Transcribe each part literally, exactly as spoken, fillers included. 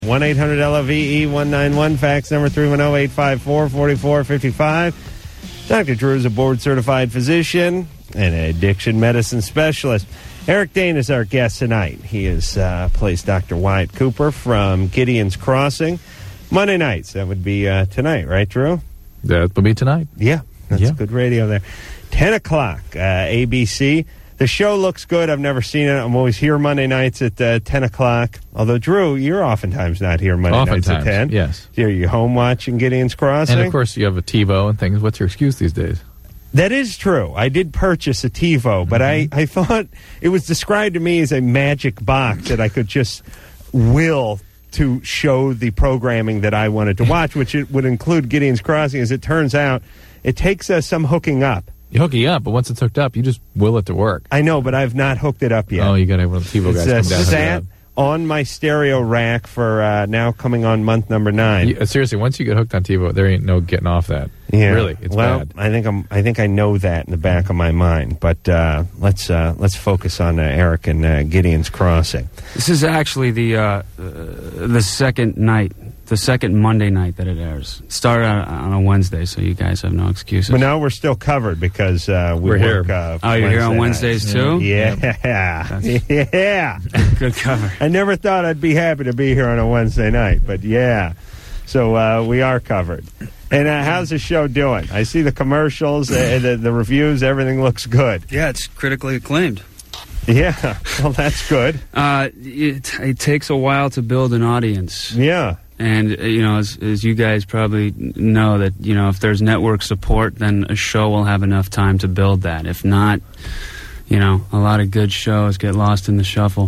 one eight hundred L O V E one nine one, fax number three one zero, eight five four, four four five five. Doctor Drew is a board-certified physician and an addiction medicine specialist. Eric Dane is our guest tonight. He is uh, plays Doctor Wyatt Cooper from Gideon's Crossing. Monday nights, that would be uh, tonight, right, Drew? That would be tonight. Yeah, that's yeah. good radio there. ten o'clock, uh, A B C. The show looks good. I've never seen it. I'm always here Monday nights at uh, ten o'clock. Although, Drew, you're oftentimes not here Monday oftentimes, nights at ten. Yes. Are you home watching Gideon's Crossing? And, of course, you have a TiVo and things. What's your excuse these days? That is true. I did purchase a TiVo, but mm-hmm. I, I thought it was described to me as a magic box that I could just will to show the programming that I wanted to watch, which it would include Gideon's Crossing. As it turns out, it takes uh, some hooking up. You hook it up, but once it's hooked up, you just will it to work. I know, but I've not hooked it up yet. Oh, you got to have one of the TiVo guys it's, come uh, down. Sat on my stereo rack for uh, now coming on month number nine. You, uh, seriously, once you get hooked on TiVo, there ain't no getting off that. Yeah, really, it's well, bad. I think I'm. I think I know that in the back of my mind. But uh, let's uh, let's focus on uh, Eric and uh, Gideon's Crossing. This is actually the uh, uh, the second night. The second Monday night that it airs. It started on, on a Wednesday, so you guys have no excuses. But now we're still covered because uh, we we're work, here. Uh, oh, you're Wednesday here on Wednesdays nights. too? Yeah. Yeah. yeah. Good cover. I never thought I'd be happy to be here on a Wednesday night, but yeah. So uh, we are covered. And uh, how's the show doing? I see the commercials, uh, the, the reviews, everything looks good. Yeah, it's critically acclaimed. Yeah, well, that's good. Uh, it, it takes a while to build an audience. Yeah. And, uh, you know, as, as you guys probably know, that, you know, if there's network support, then a show will have enough time to build that. If not, you know, a lot of good shows get lost in the shuffle.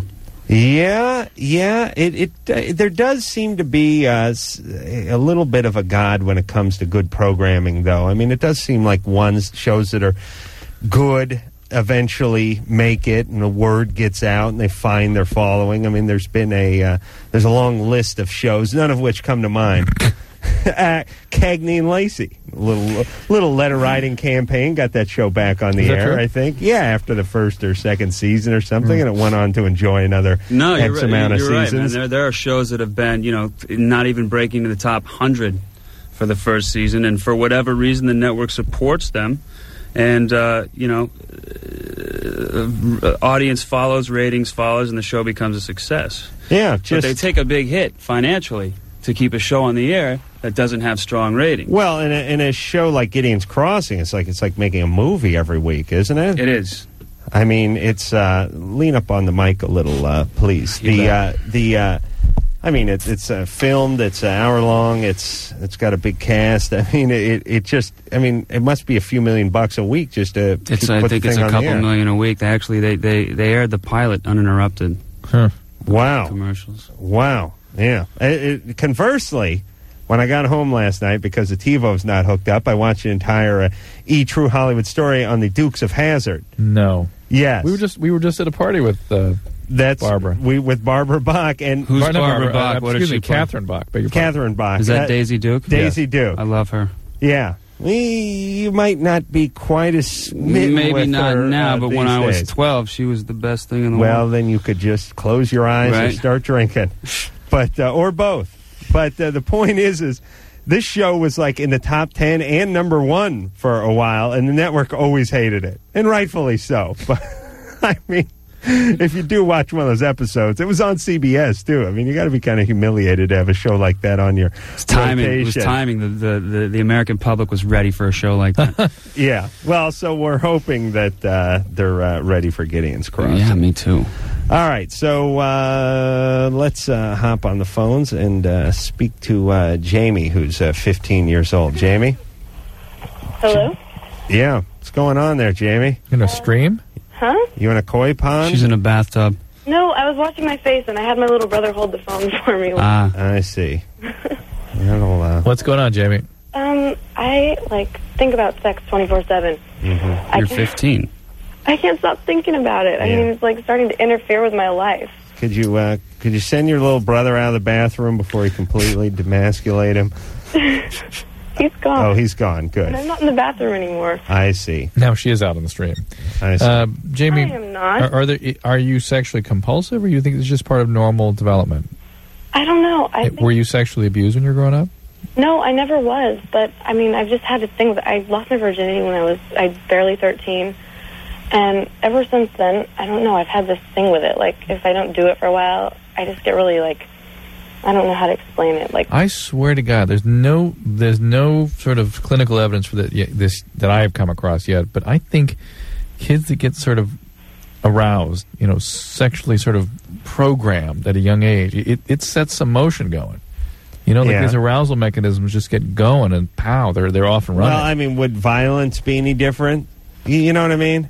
Yeah, yeah. It, it uh, there does seem to be uh, a little bit of a god when it comes to good programming, though. I mean, it does seem like ones shows that are good eventually make it, and the word gets out, and they find their following. I mean, there's been a uh, there's a long list of shows, none of which come to mind. uh, Cagney and Lacey, a little little letter writing campaign, got that show back on the air. True? I think, yeah, after the first or second season or something, mm. and it went on to enjoy another no, X you're right, amount you're of right, seasons. Man. There, there are shows that have been, you know, not even breaking into the top hundred for the first season, and for whatever reason, the network supports them. And, uh, you know, uh, audience follows, ratings follows, and the show becomes a success. Yeah, just... But they take a big hit financially to keep a show on the air that doesn't have strong ratings. Well, in a, in a show like Gideon's Crossing, it's like it's like making a movie every week, isn't it? It is. I mean, it's... Uh, lean up on the mic a little, uh, please. You the, bet. uh, the... Uh, I mean, it's it's uh, filmed. It's an hour long. It's it's got a big cast. I mean, it it just. I mean, it must be a few million bucks a week just to. It's. Keep, I put think the it's thing a on the couple air. million a week. They actually they they they aired the pilot uninterrupted. Huh. Wow. Commercials. Wow. Yeah. It, it, conversely, when I got home last night because the TiVo's not hooked up, I watched the entire uh, E! True Hollywood Story on the Dukes of Hazzard. No. Yes. We were just we were just at a party with. Uh, That's Barbara. We with Barbara Bach and Who's Barbara, Barbara Barbara Bach? Uh, What excuse did me, she play? Catherine Bach. Beg your Catherine Bach. Is that That- Daisy Duke? Daisy Yes. Duke. I love her. Yeah. We, you might not be quite as smitten Maybe with not her, now, uh, but when these I was days. twelve, she was the best thing in the Well, world. then you could just close your eyes and Right. start drinking, but uh, or both. But uh, the point is, is this show was like in the top ten and number one for a while, and the network always hated it, and rightfully so. But I mean, if you do watch one of those episodes, it was on C B S too. I mean, you got to be kind of humiliated to have a show like that on your It's timing. It was rotation. timing. The, the, the, the American public was ready for a show like that. Yeah. Well, so we're hoping that uh, they're uh, ready for Gideon's Crossing. Yeah, me too. All right, so uh, let's uh, hop on the phones and uh, speak to uh, Jamie, who's uh, fifteen years old. Jamie? Hello? Yeah, what's going on there, Jamie? In a stream? Huh? You in a koi pond? She's in a bathtub. No, I was washing my face, and I had my little brother hold the phone for me. Ah. I see. That'll, uh, What's going on, Jamie? Um, I, like, think about sex twenty-four seven. mm-hmm. You're fifteen. I can't stop thinking about it. I Yeah. mean, it's, like, starting to interfere with my life. Could you uh, could you send your little brother out of the bathroom before you completely demasculate him? He's gone. Oh, he's gone. And Good. I'm not in the bathroom anymore. I see. Now she is out on the stream. I see. Uh, Jamie, I am not. Are, are there? Are you sexually compulsive, or you think it's just part of normal development? I don't know. I think, Were you sexually abused when you were growing up? no, I never was. But I mean, I've just had this thing. That I lost my virginity when I was I was barely thirteen, and ever since then, I don't know. I've had this thing with it. Like if I don't do it for a while, I just get really like, I don't know how to explain it. Like I swear to God, there's no there's no sort of clinical evidence for that yet, this that I have come across yet. But I think kids that get sort of aroused, you know, sexually sort of programmed at a young age, it, it sets some motion going. You know, like Yeah. these arousal mechanisms just get going, and pow, they're they're off and running. Well, I mean, would violence be any different? You, you know what I mean?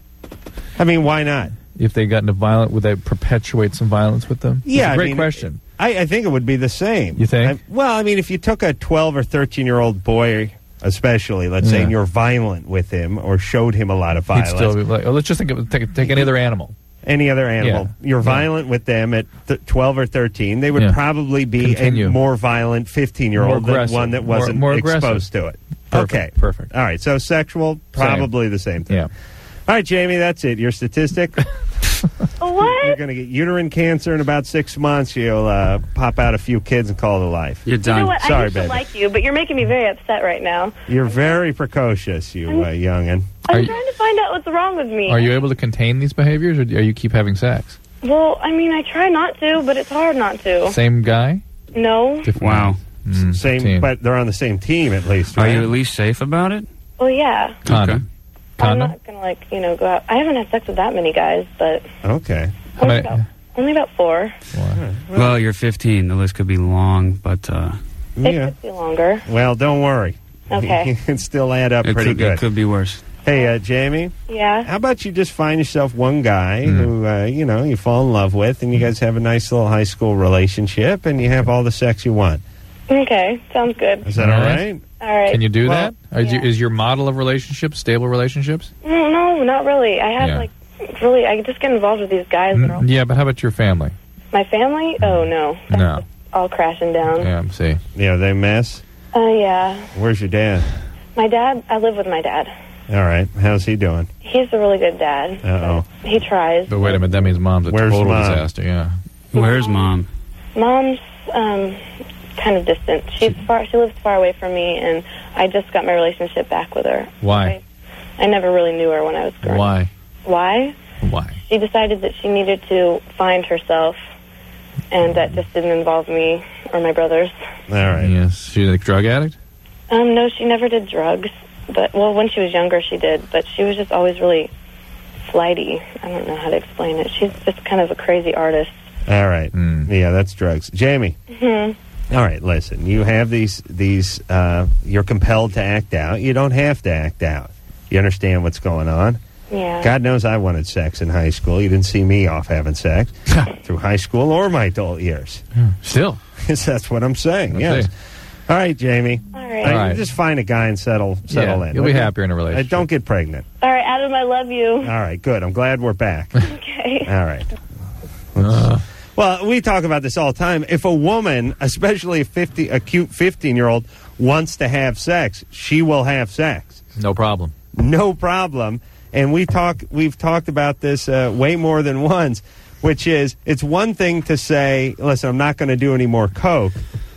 I mean, why not? if they got into violent, would that perpetuate some violence with them? Yeah, It's a great I mean, question. I, I think it would be the same. You think? I, well, I mean, if you took a twelve or thirteen year old boy, especially, let's say, Yeah. and you're violent with him or showed him a lot of He'd violence, still be like, oh, let's just think of, take, take any other animal. any other animal, Yeah. you're Yeah. violent with them at th- twelve or thirteen, they would Yeah. probably be Continue. a more violent fifteen year More old than aggressive. one that More- wasn't more aggressive. exposed to it. Perfect. Okay. Perfect. All right. So sexual, probably the same thing. Yeah. All right, Jamie, that's it. Your statistic. You're What? going to get uterine cancer in about six months. You'll uh, pop out a few kids and call it a life. You're You done. know what? Sorry, I used baby. to like you, but you're making me very upset right now. You're very precocious, you uh, youngin. I'm Are you- trying to find out what's wrong with me. Are you able to contain these behaviors, or do you keep having sex? Well, I mean, I try not to, but it's hard not to. Same guy? No. Different Wow. guys? Mm, Same, team. but they're on the same team at least, Are right? you at least safe about it? Well, yeah. Condom. I'm Condom? not gonna like you know go out. I haven't had sex with that many guys, but Okay. How only many- about, only about four. Wow. Well, you're fifteen. The list could be long, but uh, It Yeah. could be longer. Well, don't worry. Okay. You can still add up it, pretty could, good. it could be worse. Hey, uh, Jamie, Yeah. how about you just find yourself one guy Mm. who, uh, you know, you fall in love with, and you guys have a nice little high school relationship, and you have all the sex you want. Okay. Sounds good. Is that all All right? right. All right. Can you do Well, that? Is, yeah. your, is your model of relationships stable relationships? No, no, not really. I have Yeah. like really. I just get involved with these guys. That are all, Mm, yeah, but how about your family? my family? Oh no. That's No. just all crashing down. Yeah, see. Yeah, they mess. Uh, yeah. Where's your dad? My dad. I live with my dad. All right. How's he doing? He's a really good dad. Uh-oh. He tries. But wait a minute, that means mom's a Where's total Mom? disaster, yeah. Where's mom? Mom's um, kind of distant. She's far. She lives far away from me, and I just got my relationship back with her. Why? I, I never really knew her when I was growing. Why? Why? Why? She decided that she needed to find herself, and that just didn't involve me or my brothers. All right. Yes. She's a drug addict? Um, no, she never did drugs. But well, when she was younger, she did. But she was just always really flighty. I don't know how to explain it. She's just kind of a crazy artist. All right. Mm. Yeah, that's drugs. Jamie. Mm-hmm. All right, listen. You have these, these, uh, you're compelled to act out. You don't have to act out. You understand what's going on? Yeah. God knows I wanted sex in high school. You didn't see me off having sex through high school or my adult years. Still. That's what I'm saying, Okay. yes. All right, Jamie. All right. I- All right. Just find a guy and settle settle Yeah, in. you'll be okay? happier in a Uh, relationship. don't get pregnant. All right, Adam, I love you. All right, good. I'm glad we're back. Okay. All right. Uh, Well, we talk about this all the time. If a woman, especially a fifty, a cute fifteen-year-old, wants to have sex, she will have sex. no problem. No problem. And we talk. We've talked about this uh, way more than once, which is it's one thing to say, "Listen, I'm not going to do any more coke,"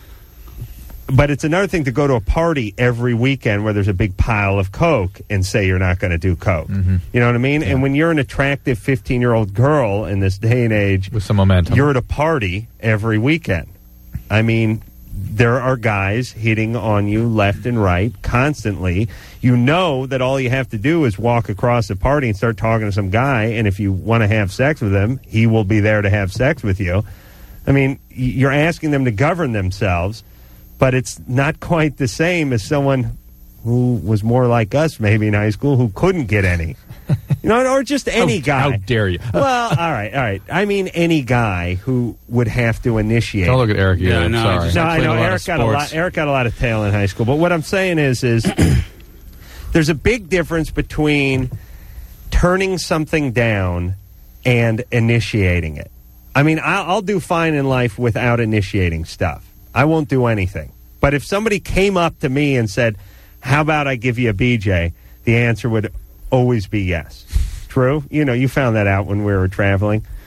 but it's another thing to go to a party every weekend where there's a big pile of coke and say you're not going to do coke. Mm-hmm. You know what I mean? And when you're an attractive fifteen-year-old girl in this day and age, With some momentum. you're at a party every weekend. I mean, there are guys hitting on you left and right constantly. You know that all you have to do is walk across the party and start talking to some guy, and if you want to have sex with him, he will be there to have sex with you. I mean, y- you're asking them to govern themselves, but it's not quite the same as someone who was more like us maybe in high school who couldn't get any. You know, or just any how, guy. How dare you? Well, all right, all right. I mean, any guy who would have to initiate. Don't look at Eric. Yeah, Yeah, I'm no, I sorry. just- no, I I played know a lot Eric of got a lot. sports. Eric got a lot of tail in high school, but what I'm saying is, is there's a big difference between turning something down and initiating it. I mean, I'll, I'll do fine in life without initiating stuff. I won't do anything. But if somebody came up to me and said, "How about I give you a B J?" the answer would always be yes. True? You know, you found that out when we were traveling.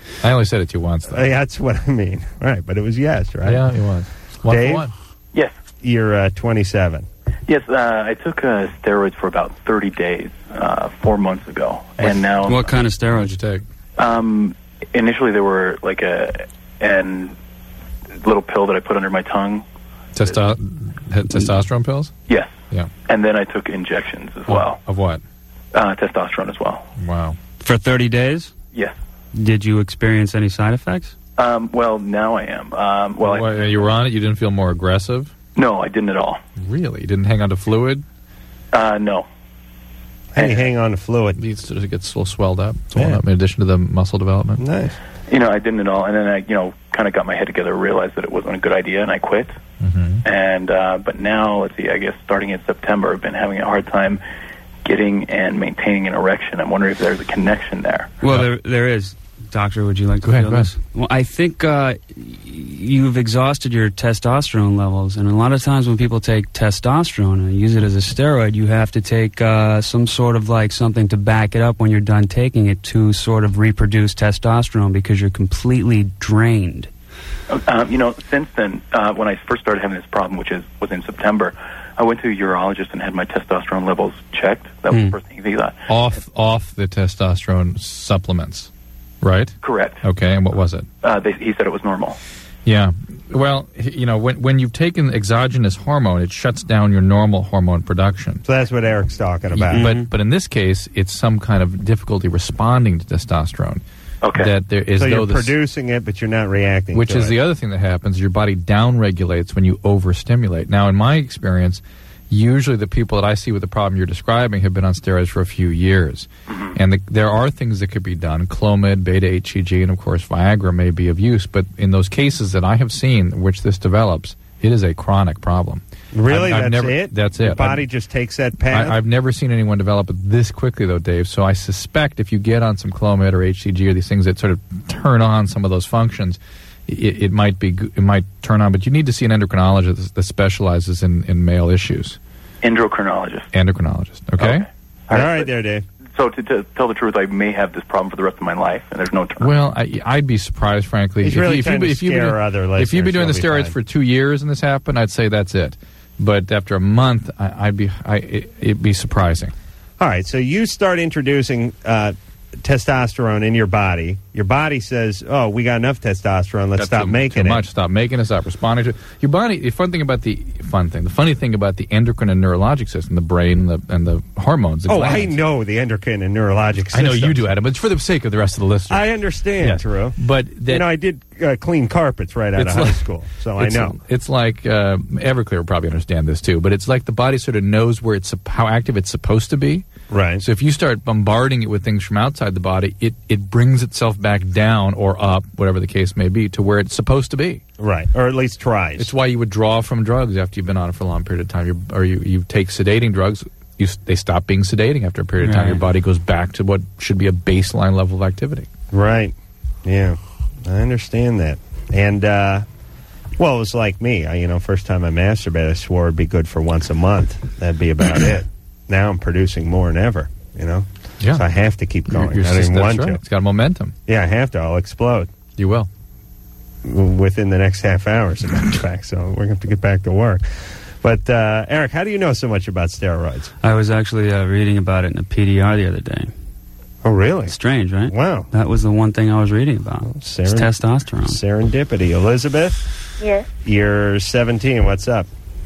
I only said it to you once, though. Uh, that's what I mean. Right, but it was yes, right? Yeah, it was. One Dave? for one. Yes. You're uh, twenty-seven. Yes, uh, I took uh, steroids for about thirty days, uh, four months ago. And now... What kind of What'd steroids? you take? Um, initially, they were like a an little pill that I put under my tongue. Testo- testosterone pills? Yes. Yeah. And then I took injections as well. Of what? Uh, testosterone as well. Wow. For thirty days? Yes. Did you experience any side effects? Um, well, now I am. Um, well, I, Why, you were on it? You didn't feel more aggressive? no, I didn't at all. Really? You didn't hang on to fluid? Uh, no. How do you hang on to fluid? You sort of get so swelled up, swollen Yeah. up, in addition to the muscle development? Nice. You know, I didn't at all. And then I, you know, kind of got my head together, realized that it wasn't a good idea, and I quit. Mm-hmm. And uh, but now, let's see, I guess starting in September, I've been having a hard time getting and maintaining an erection. I'm wondering if there's a connection there. Well, there, there is. Doctor, would you like to Go ahead, feel go ahead. this? Well, I think uh, y- you've exhausted your testosterone levels, and a lot of times when people take testosterone and use it as a steroid, you have to take uh, some sort of like something to back it up when you're done taking it to sort of reproduce testosterone because you're completely drained. Um, you know, since then, uh, when I first started having this problem, which is was in September, I went to a urologist and had my testosterone levels checked. That was Hmm. the first thing he thought. Off, off the testosterone supplements, right? Correct. Okay, and what was it? Uh, they, he said it was normal. Yeah. Well, h- you know, when when you've taken exogenous hormone, it shuts down your normal hormone production. So that's what Eric's talking about. But but in this case, it's some kind of difficulty responding to testosterone. Okay. That there is so though you're this, producing it, but you're not reacting which to is it. the other thing that happens. Your body downregulates when you overstimulate. Now, in my experience, usually the people that I see with the problem you're describing have been on steroids for a few years. Mm-hmm. And the, there are things that could be done. Clomid, beta-H C G, and of course Viagra may be of use. But in those cases that I have seen in which this develops, it is a chronic problem. Really? I've- I've that's never- it? that's Your it. body I've- just takes that path? I, I've never seen anyone develop it this quickly, though, Dave. So I suspect if you get on some Clomid or H C G or these things that sort of turn on some of those functions, it, it might be g- it might turn on. But you need to see an endocrinologist that specializes in, in male issues. Endocrinologist. Endocrinologist. Okay. All right there, Dave. So to, to tell the truth, I may have this problem for the rest of my life, and there's no turn. Well, I, I'd be surprised, frankly. He's if really you, if trying you, to if you've scare been, other if you've been doing the listeners, you'll steroids be for two years and this happened, I'd say that's it. But after a month, I, I'd be I, it, it'd be surprising. All right, so you start introducing uh, testosterone in your body. Your body says, oh, we got enough testosterone. Let's That's stop too, making too it. much. Stop making it. Stop responding to it. Your body. The fun thing about the fun thing. The funny thing about the endocrine and neurologic system, the brain and the and the hormones. The Oh, I glands. know the endocrine and neurologic system. I know you do, Adam. But it's for the sake of the rest of the listeners. I understand, Yeah. Drew. But that, you know, I did uh, clean carpets right out of It's high like- school, so I it's, know. It's like uh, Everclear will probably understand this too. But it's like the body sort of knows where it's how active it's supposed to be. Right. So if you start bombarding it with things from outside the body, it, it brings itself back down or up, whatever the case may be, to where it's supposed to be. Right, or at least tries. It's why you withdraw from drugs after you've been on it for a long period of time, you or you, you take sedating drugs. You, s- they stop being sedating after a period of time. Right. Your body goes back to what should be a baseline level of activity. Right. Yeah, I understand that. And, uh, well, it was like me. I, you know, first time I masturbated, I swore it'd be good for once a month. That'd be about it. Now I'm producing more than ever, you know? Yeah. So I have to keep going. Your I don't even system's want right. to. It's got momentum. Yeah, I have to. I'll explode You will. within the next half hour, as a matter of fact. So we're going to have to get back to work. But, uh, Eric, how do you know so much about steroids? I was actually uh, reading about it in a P D R the other day. Oh, really? Strange, right? Wow. That was the one thing I was reading about. It's Seren- testosterone. Serendipity. Elizabeth, Yes. you're seventeen. What's up?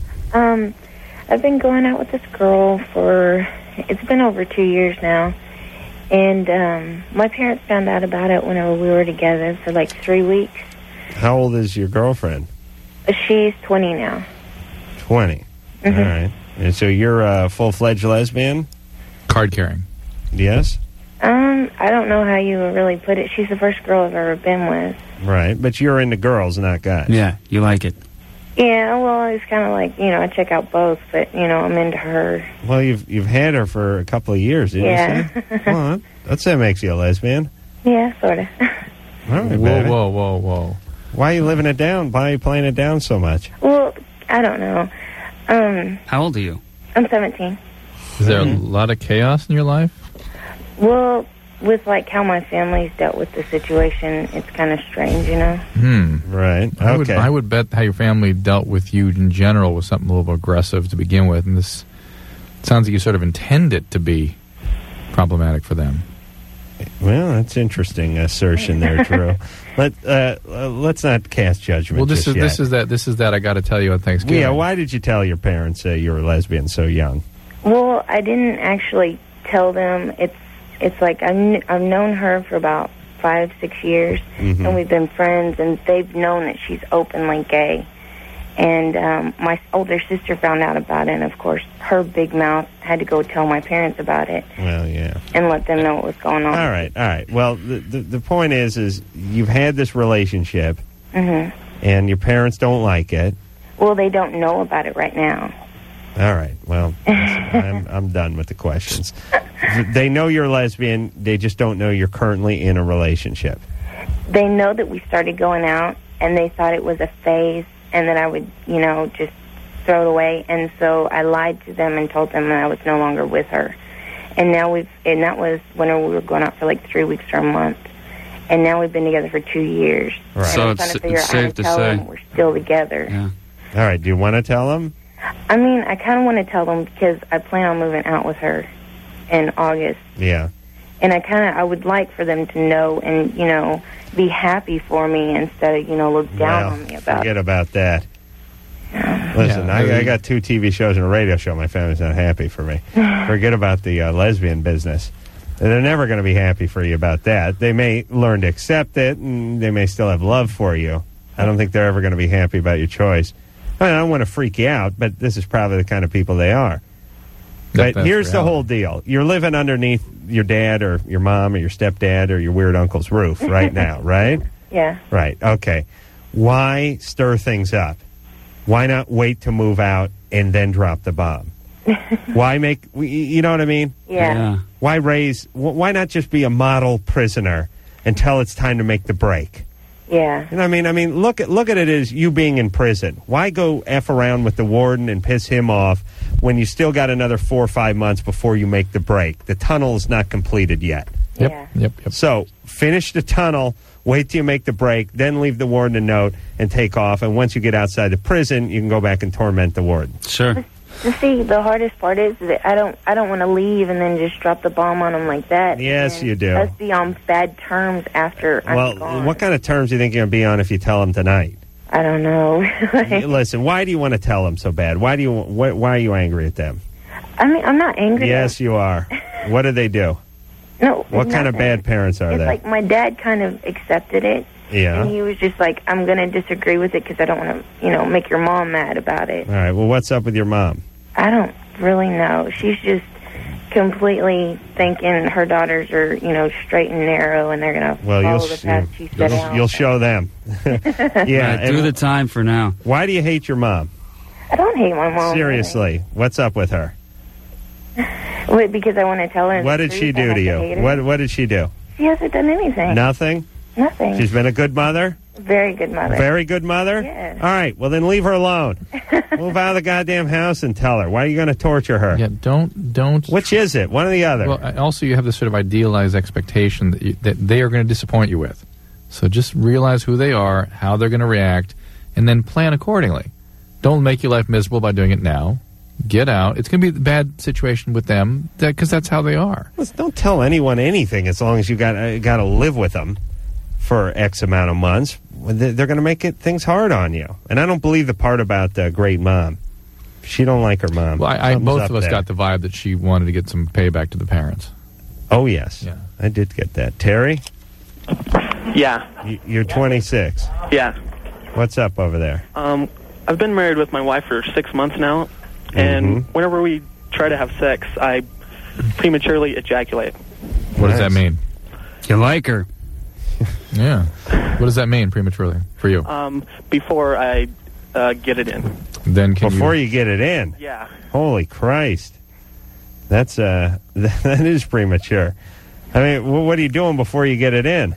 Um, I've been going out with this girl for, it's been over two years now. And um, my parents found out about it whenever we were together for like three weeks. How old is your girlfriend? She's twenty now. twenty. Mhm. All right. And so you're a full-fledged lesbian? Card carrying. Yes? Um, I don't know how you would really put it. She's the first girl I've ever been with. Right. But you're into girls, not guys. Yeah, you like it. Yeah, well, it's kind of like, you know, I check out both, but, you know, I'm into her. Well, you've you've had her for a couple of years, didn't Yeah. you say? Well, that's that makes you a lesbian. Yeah, sort of. All right, Whoa, baby. whoa, whoa, whoa. Why are you living it down? Why are you playing it down so much? Well, I don't know. Um, How old are you? I'm seventeen. Is there Mm-hmm. a lot of chaos in your life? Well, with like how my family's dealt with the situation, it's kind of strange, you know. Hmm. Right. Okay. I would, I would bet how your family dealt with you in general was something a little aggressive to begin with, and this sounds like you sort of intend it to be problematic for them. Well, that's interesting assertion there, Drew. Let uh, uh, let's not cast judgment. Well, this just is yet. this is that this is that I got to tell you on Thanksgiving. Yeah. Why did you tell your parents uh, you were a lesbian so young? Well, I didn't actually tell them. It's it's like I've, kn- I've known her for about five, six years, Mhm. and we've been friends, and they've known that she's openly gay. And um, my older sister found out about it, and of course, her big mouth had to go tell my parents about it Well, yeah. and let them know what was going on. All right. All right. Well, the the, the point is, is you've had this relationship, hmm and your parents don't like it. Well, they don't know about it right now. All right. Well, listen, I'm I'm done with the questions. They know you're lesbian. They just don't know you're currently in a relationship. They know that we started going out, and they thought it was a phase, and that I would, you know, just throw it away. And so I lied to them and told them that I was no longer with her. And now we've, and that was when we were going out for like three weeks or a month. And now we've been together for two years. Right. And So I'm trying it's- to figure it's out how safe to to tell say. them we're still together. Yeah. All right. Do you want to tell them? I mean, I kind of want to tell them because I plan on moving out with her in August. Yeah. And I kind of, I would like for them to know and, you know, be happy for me instead of, you know, look down well, on me about forget it. about that. Listen, Yeah, I I, I mean- got two T V shows and a radio show. My family's not happy for me. Forget about the uh, lesbian business. They're never going to be happy for you about that. They may learn to accept it, and they may still have love for you. I don't think they're ever going to be happy about your choice. I mean, I don't want to freak you out, but this is probably the kind of people they are. That- But that's here's the reality. whole deal. You're living underneath your dad or your mom or your stepdad or your weird uncle's roof right now, right? Yeah. Right. Okay. Why stir things up? Why not wait to move out and then drop the bomb? Why make, you know what I mean? Yeah. Yeah. Why raise, wh- why not just be a model prisoner until it's time to make the break? Yeah. You know what I mean? I mean, look at look at it as you being in prison. Why go F around with the warden and piss him off when you still got another four or five months before you make the break? The tunnel is not completed yet. Yep, Yeah. yep, yep. So finish the tunnel, wait till you make the break, then leave the warden a note and take off. And once you get outside the prison, you can go back and torment the warden. Sure. You see, the hardest part is that I don't, I don't want to leave and then just drop the bomb on them like that. Yes, and you do. Us be on bad terms after I'm Well, gone. what kind of terms do you think you're going to be on if you tell them tonight? I don't know. Listen, why do you want to tell them so bad? Why do you? Why, why are you angry at them? I mean, I'm not angry. Yes, you are. What do they do? No. What kind of nothing. bad parents are It's they? like my dad kind of accepted it. Yeah. And he was just like, I'm going to disagree with it because I don't want to, you know, make your mom mad about it. All right. Well, what's up with your mom? I don't really know. She's just completely thinking her daughters are, you know, straight and narrow, and they're going to Well, follow you'll the sh- path she set you'll, out. you'll show them. yeah. Yeah, do and the time for now. why do you hate your mom? I don't hate my mom. Seriously, what's up with her? Really. Wait, because I want to tell her. What the did she truth, I do have to hate you? her? What What did she do? She hasn't done anything. Nothing. Nothing. She's been a good mother. Very good mother. Very good mother. Yes. All right. Well, then leave her alone. Move out of the goddamn house and tell her. Why are you going to torture her? Yeah, don't don't. Which is it? One or the other? Well, I- also you have this sort of idealized expectation that you, that they are going to disappoint you with. So just realize who they are, how they're going to react, and then plan accordingly. Don't make your life miserable by doing it now. Get out. It's going to be a bad situation with them because that's how they are. Listen, don't tell anyone anything as long as you got uh, got to live with them for X amount of months. They're going to make it things hard on you. And I don't believe the part about the great mom. She don't like her mom. Well, I, I, Something's both up of us there. got the vibe that she wanted to get some payback to the parents. Oh yes, Yeah. I did get that. Terry, Yeah, y- you're twenty-six. yeah. What's up over there? Um, I've been married with my wife for six months now, and Mhm. whenever we try to have sex, I prematurely ejaculate. What does that Nice. mean? You like her. Yeah. What does that mean prematurely for you? Um, before I uh, get it in. Then can Before you, you get it in. Yeah. Holy Christ. That's uh that is premature. I mean, wh- what are you doing before you get it in?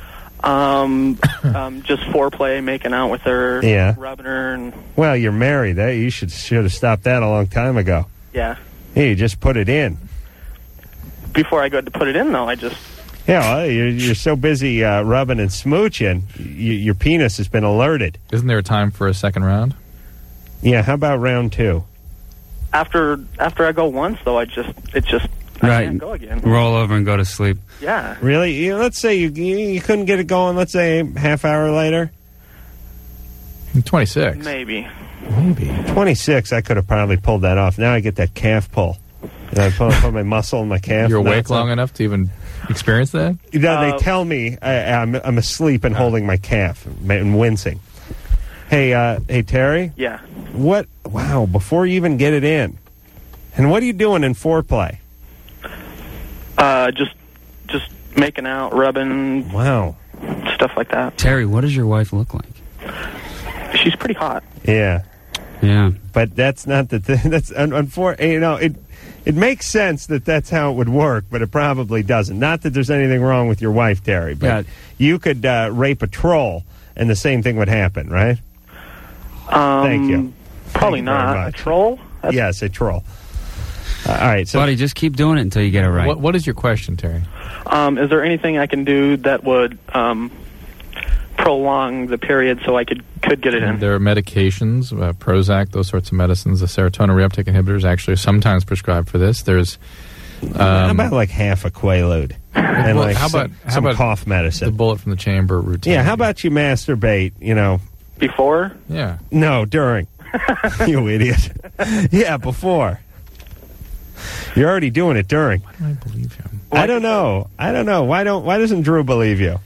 Um, um, just foreplay, making out with her, Yeah. rubbing her, and Well, you're married. That you should should have stopped that a long time ago. yeah. Hey, you just put it in. Before I go to put it in, though, I just Yeah, well, you're, you're so busy uh, rubbing and smooching, you, your penis has been alerted. Isn't there a time for a second round? Yeah, how about round two? After after I go once, though, I just it just I Right. can't go again. Roll over and go to sleep. Yeah. Really? You, let's say you, you you couldn't get it going, let's say half hour later? twenty-six. Maybe. Maybe. twenty-six, I could have probably pulled that off. Now I get that calf pull. You know, I put, put my muscle in my calf. You're Now awake it's long like- enough to even experience that? You know, Uh, they tell me I, I'm, I'm asleep and holding my calf and wincing. Hey, uh, hey, Terry. Yeah. What? Wow! Before you even get it in, and what are you doing in foreplay? Uh, just just making out, rubbing, Wow. stuff like that. Terry, what does your wife look like? She's pretty hot. Yeah, Yeah. but that's not the thing. That's un- unfor- You know, it it makes sense that that's how it would work, but it probably doesn't. Not that there's anything wrong with your wife, Terry, but Yeah. you could uh, rape a troll, and the same thing would happen, right? Um, Thank you. Probably Thank you very not. A much. troll? That's, Yes, a troll. Uh, all right, so Buddy, just keep doing it until you get it right. What, what is your question, Terry? Um, is there anything I can do that would um, prolong the period so I could could get it in? There are medications, uh, Prozac, those sorts of medicines. The serotonin reuptake inhibitors actually are sometimes prescribed for this. There's um, how about like half a Quaalude and Well, like how some, about- how some about cough the medicine? bullet from the chamber routine. Yeah, how about you masturbate? You know, Before? Yeah. no, during. You idiot. Yeah, before. You're already doing it during. Why don't I believe him? I don't know. I don't know. Why don't? Why doesn't Drew believe you?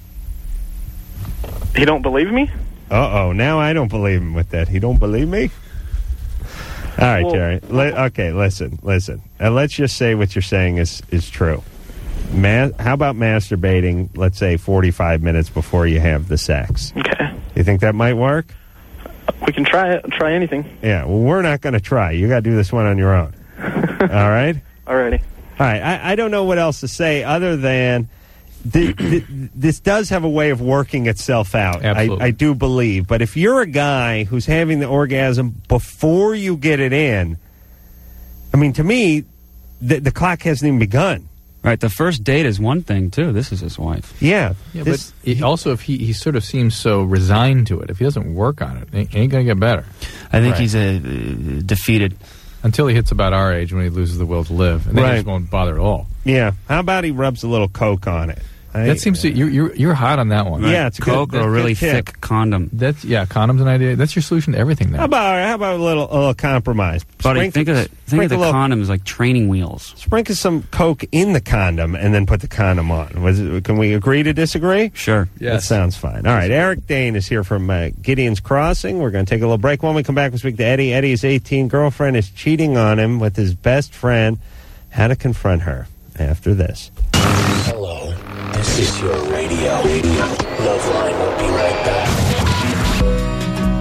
He don't believe me? Uh oh. Now I don't believe him with that. He don't believe me. All right, Well- Jerry. Li- okay, listen, listen. Uh, let's just say what you're saying is is true. Ma- how about masturbating? Let's say forty-five minutes before you have the sex. Okay. You think that might work? We can try it. Try anything. Yeah. Well, we're not going to try. You got to do this one on your own. All right. Alrighty. All right, I, I don't know what else to say other than th- th- this does have a way of working itself out. I, Absolutely. I do believe. But if you're a guy who's having the orgasm before you get it in, I mean, to me, the, the clock hasn't even begun. Right, the first date is one thing, too. This is his wife. Yeah. Yeah, this- but it, also, if he, he sort of seems so resigned to it, if he doesn't work on it, it ain't, ain't going to get better. I think Right. he's uh, uh, defeated. Until he hits about our age when he loses the will to live. And then Right. he just won't bother at all. yeah. How about he rubs a little Coke on it? I- That seems to, you're, you're, you're hot on that one. Yeah, it's a good- Coke that's or a a really good tip. thick condom. That's, yeah, condom's an idea. That's your solution to everything How now. about how about a little a little compromise? Buddy, Sprinkle- think of the think of the sprinkle a little- condoms like training wheels. Sprinkle some Coke in the condom and then put the condom on. Was it, can we agree to disagree? Sure. That sounds fine. All right, Eric Dane is here from uh, Gideon's Crossing. We're going to take a little break. When we come back, we'll speak to Eddie. Eddie is eighteen. Girlfriend is cheating on him with his best friend. How to confront her after this. Hello, this is your radio. Loveline will be right back.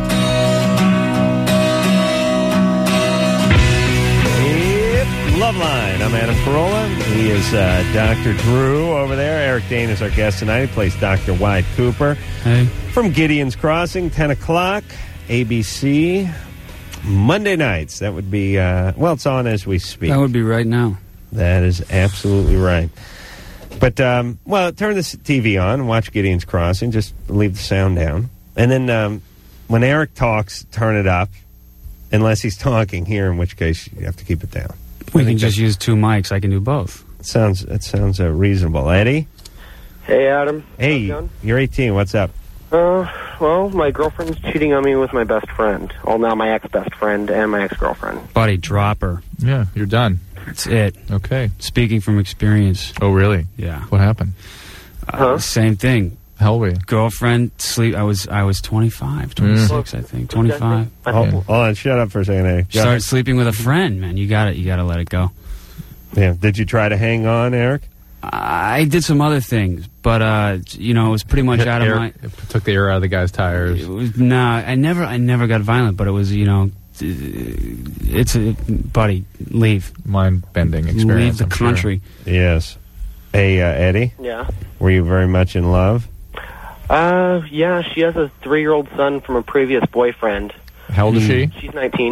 Yep, Loveline. I'm Adam Carolla. He is uh, Doctor Drew over there. Eric Dane is our guest tonight. He plays Doctor Wyatt Cooper. Hey. From Gideon's Crossing, ten o'clock, A B C. Monday nights. That would be, uh, well, it's on as we speak. That would be right now. That is absolutely right. But, um, well, turn the T V on and watch Gideon's Crossing. Just leave the sound down. And then um, when Eric talks, turn it up. Unless he's talking here, in which case you have to keep it down. We I can think just use two mics. I can do both. That sounds, that sounds uh, reasonable. Eddie? Hey, Adam. Hey, How's it going? you're eighteen. What's up? Uh, well, my girlfriend's cheating on me with my best friend. Well, now my ex-best friend and my ex-girlfriend. Buddy, drop her. Yeah, you're done. That's it. Okay. Speaking from experience. Oh, really? Yeah. What happened? Uh, Huh? Same thing. How old were you? Girlfriend, sleep. I was I was twenty-five, twenty-six, I think. twenty-five. I Hold, think- hold on, shut up for a second, Eddie. Go Start ahead. sleeping with a friend, man. You got it. You got to let it go. Yeah. Did you try to hang on, Eric? I did some other things, but uh, you know, it was pretty much out of Air- my. it took the air out of the guy's tires. It was, nah, I never, I never got violent, but it was, you know, it's a buddy. Leave, Mind-bending leave experience. the I'm sure. country. Yes. Hey, uh, Eddie, Yeah. were you very much in love? Uh, yeah, she has a three-year-old son from a previous boyfriend. How old is she? She's nineteen.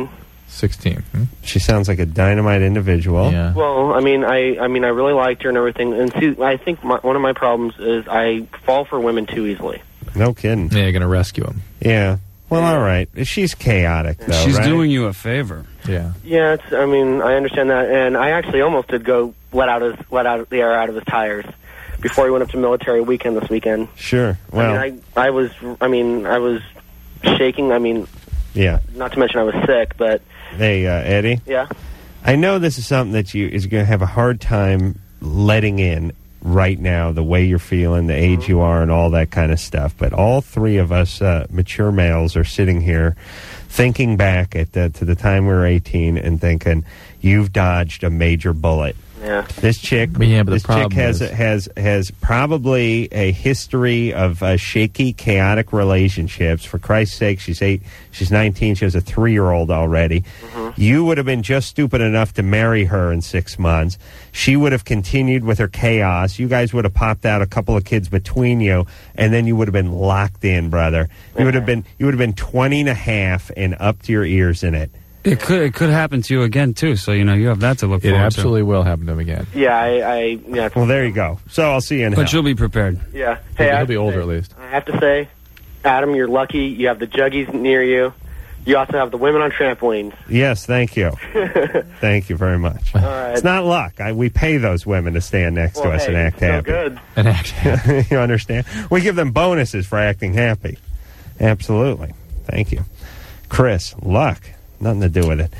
sixteen. Hmm? She sounds like a dynamite individual. Yeah. Well, I mean, I, I mean, I really liked her and everything. And see, I think my, one of my problems is I fall for women too easily. No kidding. Yeah, you're going to rescue him. Yeah. Well, all right. She's chaotic, though, She's right? doing you a favor. Yeah. Yeah, it's, I mean, I understand that, and I actually almost did go let out his let out the air out of his tires before he went up to military weekend this weekend. Sure. Well, I mean, I, I was, I mean, I was shaking. I mean, yeah. not to mention I was sick, but Hey, uh, Eddie. yeah. I know this is something that you is going to have a hard time letting in right now, the way you're feeling, the age Mm-hmm. you are, and all that kind of stuff. But all three of us uh, mature males are sitting here thinking back at the, to the time we were eighteen and thinking, you've dodged a major bullet. Yeah. This chick, Yeah, but the this chick problem has is- has has probably a history of uh, shaky, chaotic relationships. For Christ's sake, she's eight, she's nineteen. She has a three-year-old already. Mm-hmm. You would have been just stupid enough to marry her in six months. She would have continued with her chaos. You guys would have popped out a couple of kids between you, and then you would have been locked in, brother. You would have been you would have been twenty and a half and up to your ears in it. It could it could happen to you again too. So you know you have that to look It forward absolutely will happen to him again. Yeah, I, I yeah. Well, there you go. So I'll see you in to. hell. But you'll be prepared. Yeah. He'll, Hey, I he'll have be to older say- at least. I have to say, Adam, you're lucky. You have the juggies near you. You also have the women on trampolines. Yes, thank you. Thank you very much. All right. It's not luck. I, we pay those women to stand next Well, to us hey, and act so happy. good. And actually, You understand? We give them bonuses for acting happy. Absolutely. Thank you. Chris, luck. Nothing to do with it.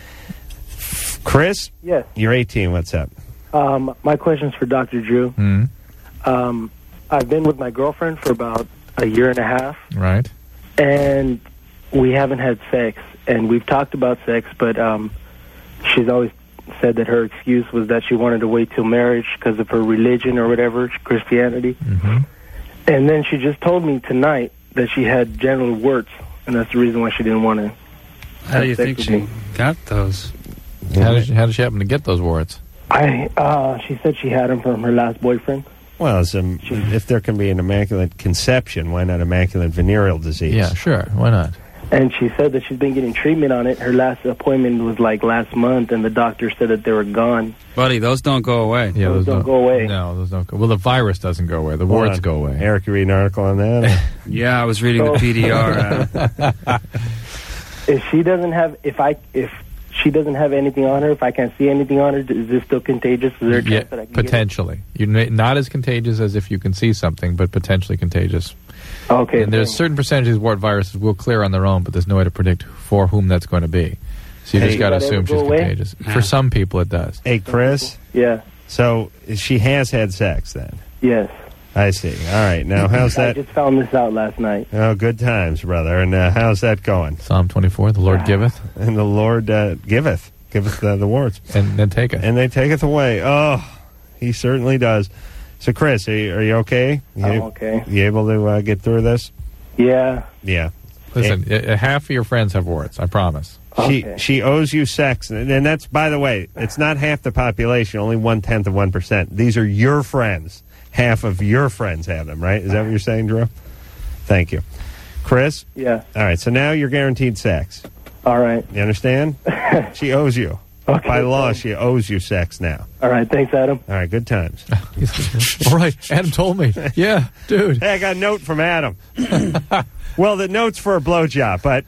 Chris, Yes. you're eighteen. What's up? Um, my question's for Doctor Drew. hmm, Um, I've been with my girlfriend for about a year and a half, right? and we haven't had sex. And we've talked about sex, but um, she's always said that her excuse was that she wanted to wait till marriage because of her religion or whatever, Christianity. hmm And then she just told me tonight that she had genital warts, and that's the reason why she didn't want to. How do you think she got those? How did, she, how did she happen to get those warts? I uh, she said she had them from her last boyfriend. Well, as, um, if there can be an immaculate conception, why not immaculate venereal disease? Yeah, sure. Why not? And she said that she's been getting treatment on it. Her last appointment was like last month, and the doctor said that they were gone. Buddy, those don't go away. Yeah, Those don't don't go away. No, those don't go. Well, the virus doesn't go away. The Hold warts on. go away. Eric, you read an article on that? or- Yeah, I was reading the P D R. Uh, If she doesn't have, if I, if she doesn't have anything on her, if I can't see anything on her, is this still contagious? Is there a chance Yeah, that I can get it? potentially. You're n- not as contagious as if you can see something, but potentially contagious. Okay. And there's a certain percentage of these wart viruses will clear on their own, but there's no way to predict for whom that's going to be. So you Hey, just got to Does that assume ever she's go away? contagious. Yeah. For some people, it does. Hey, Chris. Yeah. So she has had sex then? Yes. I see. All right. Now, how's I that? just found this out last night. Oh, good times, brother. And uh, how's that going? Psalm twenty-four, the Lord giveth, And the Lord uh, giveth, giveth uh, the warts. and then taketh. And they taketh away. Oh, he certainly does. So, Chris, are you, are you okay? You, I'm okay. You able to uh, get through this? Yeah. Yeah. Listen, uh, half of your friends have warts, I promise. She Okay. she owes you sex, and and that's, by the way, it's not half the population, only one tenth of one percent. These are your friends. Half of your friends have them, right? Is that what you're saying, Drew? Thank you, Chris. Yeah. All right, so now you're guaranteed sex. All right. You understand? She owes you. Okay. By law, she owes you sex now. All right. Thanks, Adam. All right, good times. All right, Adam told me. Yeah, dude. Hey, I got a note from Adam. Well, the note's for a blowjob, but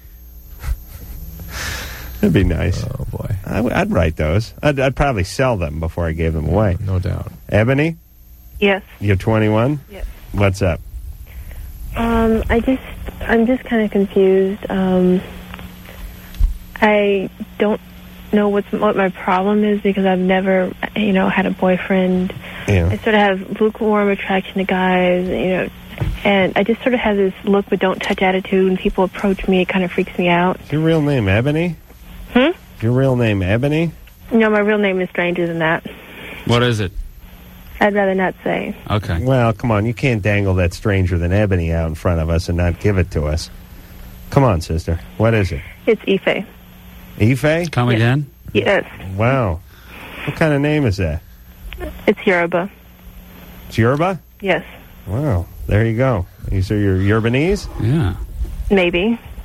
it'd be nice. Oh, boy. I w- I'd write those. I'd, I'd probably sell them before I gave them away. No doubt. Ebony, Yes. you're twenty-one? Yes. What's up? Um, I just, I'm just kind of confused. Um, I don't know what's what my problem is because I've never, you know, had a boyfriend. I Yeah. sort of have lukewarm attraction to guys, you know, and I just sort of have this look but don't touch attitude. When people approach me, it kind of freaks me out. Is your real name Ebony? Hmm? Your real name Ebony? No, my real name is stranger than that. what is it? I'd rather not say. Okay. Well, come on. You can't dangle that stranger than Ebony out in front of us and not give it to us. Come on, sister. What is it? It's Ife. Ife? Come Yes. again? Yes. Wow. What kind of name is that? It's Yoruba. It's Yoruba? Yes. Wow. There you go. You so you're Yorubanese? Yeah. Maybe.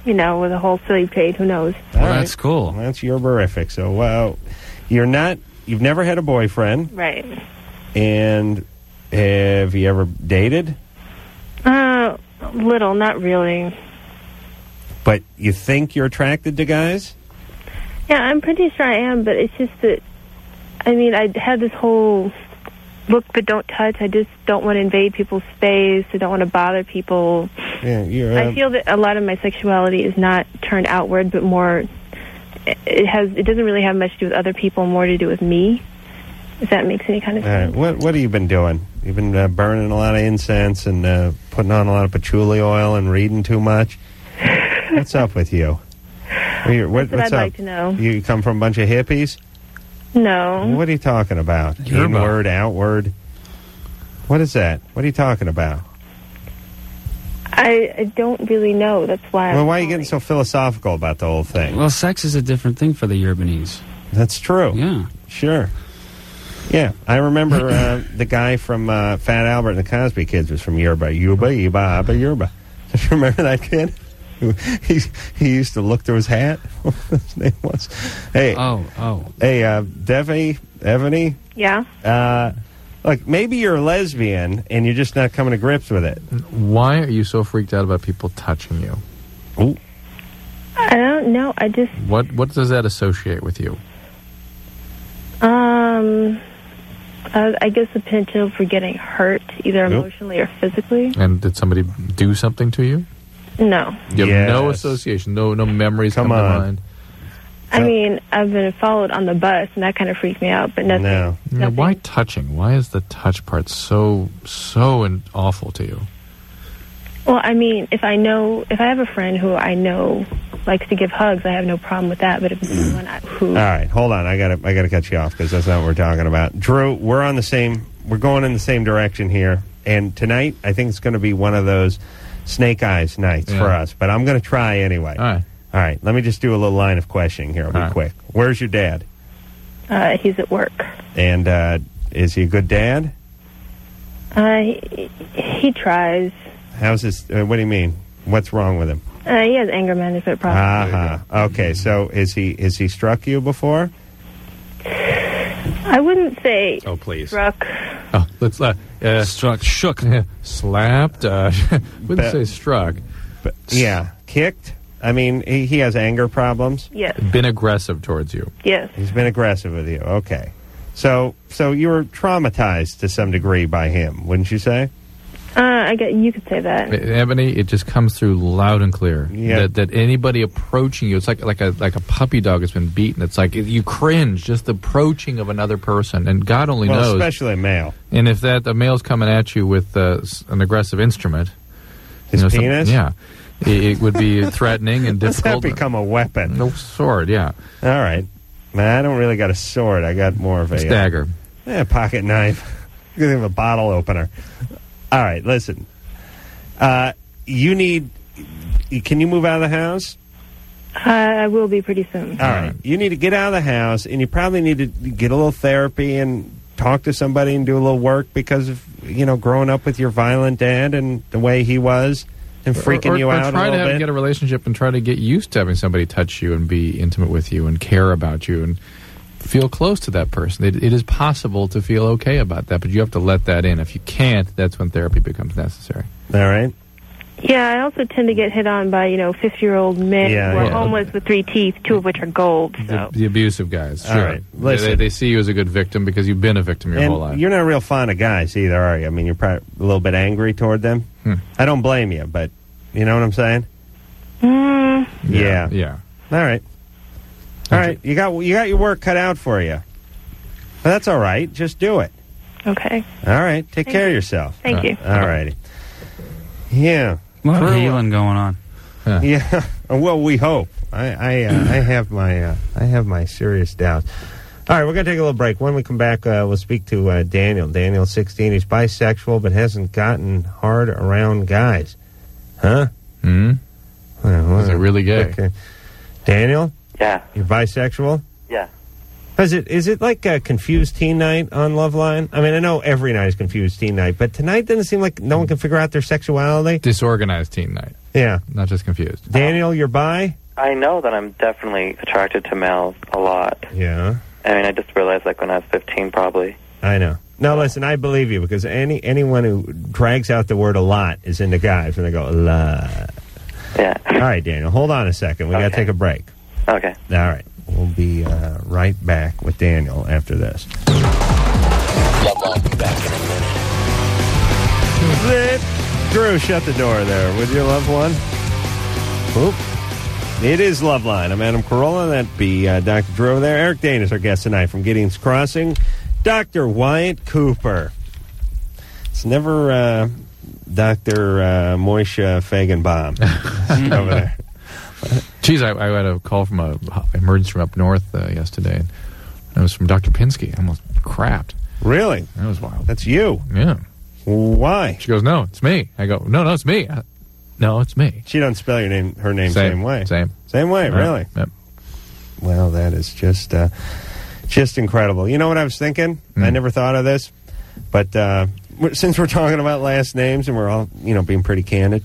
you know, with a whole slave trade. Who knows? All Well, right. that's cool. That's your horrific. So, well, you're not. You've never had a boyfriend, Right. and have you ever dated? Uh, little, not really. But you think you're attracted to guys? Yeah, I'm pretty sure I am, but it's just that, I mean, I had this whole look but don't touch. I just don't want to invade people's space. I don't want to bother people. Yeah, you're. I Uh, feel that a lot of my sexuality is not turned outward, but more, it has. It doesn't really have much to do with other people, more to do with me. If that makes any kind of all right. sense. What What have you been doing? You've been uh, burning a lot of incense and uh, putting on a lot of patchouli oil and reading too much. What's up with you? Are you- what, That's what what's I'd up? like to know. You come from a bunch of hippies? No. What are you talking about? Yerba. Inward, outward. What is that? What are you talking about? I, I don't really know. That's why. Well, I'm why are you calling. getting so philosophical about the whole thing? Well, sex is a different thing for the Urbanese. That's true. Yeah. Sure. Yeah, I remember uh, the guy from uh, Fat Albert and the Cosby Kids was from Yerba. Yuba, Yuba, Abba, Yerba. Do you remember that kid? He, he used to look through his hat. What his name was. Hey, Oh, oh. hey, uh, Devi, Ebony, Yeah. uh, look, maybe you're a lesbian and you're just not coming to grips with it. Why are you so freaked out about people touching you? Ooh. I don't know. I just What What does that associate with you? um. Uh, I guess the potential for getting hurt, either Nope. emotionally or physically. And did somebody do something to you? No. You have no Yes. association, no no memories Come come, on. to mind. I So- mean, I've been followed on the bus, and that kind of freaked me out. But nothing. No. You know, nothing. why touching? Why is the touch part so so in, awful to you? Well, I mean, if I know, if I have a friend who I know likes to give hugs, I have no problem with that. But if it's someone I- who, All right, hold on. I got to I got to cut you off because that's not what we're talking about. Drew, we're on the same. We're going in the same direction here. And tonight, I think it's going to be one of those snake eyes nights Yeah. for us. But I'm going to try anyway. All right. All right. Let me just do a little line of questioning here. I'll be All right. quick. Where's your dad? uh, he's at work, And uh, is he a good dad? uh, he, he tries. How's his? Uh, what do you mean? What's wrong with him? Uh, he has anger management problems. Uh-huh. Okay. So is he? Is he struck you before? I wouldn't say Oh, please. struck. Oh, let's uh, uh Struck, shook. slapped. Uh, wouldn't Bet. say struck. But, yeah. Kicked. I mean, he, he has anger problems. Yes. Been aggressive towards you. Yes. He's been aggressive with you. Okay. So so you were traumatized to some degree by him, wouldn't you say? Uh, I get you could say that. Ebony, it just comes through loud and clear. Yeah. That, that anybody approaching you, it's like like a like a puppy dog that's been beaten. It's like you cringe just the approaching of another person, and God only Well, knows. especially a male. And if that the male's coming at you with uh, s- an aggressive instrument, His you know, some- penis? yeah, it, it would be threatening and Does that difficult. become a weapon? No sword, yeah, All right. Man, I don't really got a sword. I got more of a... a dagger. Uh, yeah, pocket knife. You can have a bottle opener. All right, listen. Uh, you need... Can you move out of the house? Uh, I will be pretty soon. All right. You need to get out of the house, and you probably need to get a little therapy and talk to somebody and do a little work because of, you know, growing up with your violent dad and the way he was and freaking or, or, you or out a try to little have, bit. get a relationship and try to get used to having somebody touch you and be intimate with you and care about you and feel close to that person. It, it is possible to feel okay about that, but you have to let that in. If you can't, that's when therapy becomes necessary. All right. Yeah, I also tend to get hit on by, you know, fifty-year-old men Yeah, who are yeah. homeless with three teeth, two of which are gold. So. The, the abusive guys. All Sure. right. They, Listen. they see you as a good victim because you've been a victim your And whole life. you're not real fond of guys either, are you? I mean, you're probably a little bit angry toward them. Hmm. I don't blame you, but you know what I'm saying? Mm, Yeah. Yeah. All right. All right. You got you got your work cut out for you. But that's all right. Just do it. okay. All right. Take Thank care you. of yourself. Thank you. All righty. Yeah. A lot of True. healing going on. Yeah. Well, we hope. I I, uh, I have my uh, I have my serious doubts. All right, we're gonna take a little break. When we come back, uh, we'll speak to uh, Daniel. Daniel's sixteen. He's bisexual, but hasn't gotten hard around guys. Huh? Hmm? Well, Is it really gay? Okay. Daniel, Yeah, you're bisexual. yeah. Is it is it like a confused teen night on Loveline? I mean, I know every night is confused teen night, but tonight doesn't seem like no one can figure out their sexuality. Disorganized teen night. Yeah. Not just confused. Daniel, you're bi? I know that I'm definitely attracted to males a lot. Yeah. I mean, I just realized, like, when I was fifteen, probably. I know. No, listen, I believe you, because any anyone who drags out the word a lot is into guys when they go, a lot. Yeah. All right, Daniel, hold on a second. We got to take a break. Okay. All right. We'll be uh, right back with Daniel after this. Loveline will be back in a minute. Drew, shut the door there. With your loved one? Oop. It is Loveline. I'm Adam Carolla. That'd be uh, Doctor Drew there. Eric Dane is our guest tonight from Gideon's Crossing. Doctor Wyatt Cooper. It's never uh, Doctor Uh, Moishe Fagenbaum over there. Geez, I, I had a call from a emergency room up north uh, yesterday. And it was from Doctor Pinsky. I almost crapped. Really? That was wild. That's you? Yeah. Why? She goes, no, it's me. I go, no, no, it's me. I, no, it's me. She doesn't spell your name, her name Same, same way. Same. Same way, Right. really? Yep. Well, that is just uh, just incredible. You know what I was thinking? Mm. I never thought of this, but uh, since we're talking about last names and we're all, you know, being pretty candid,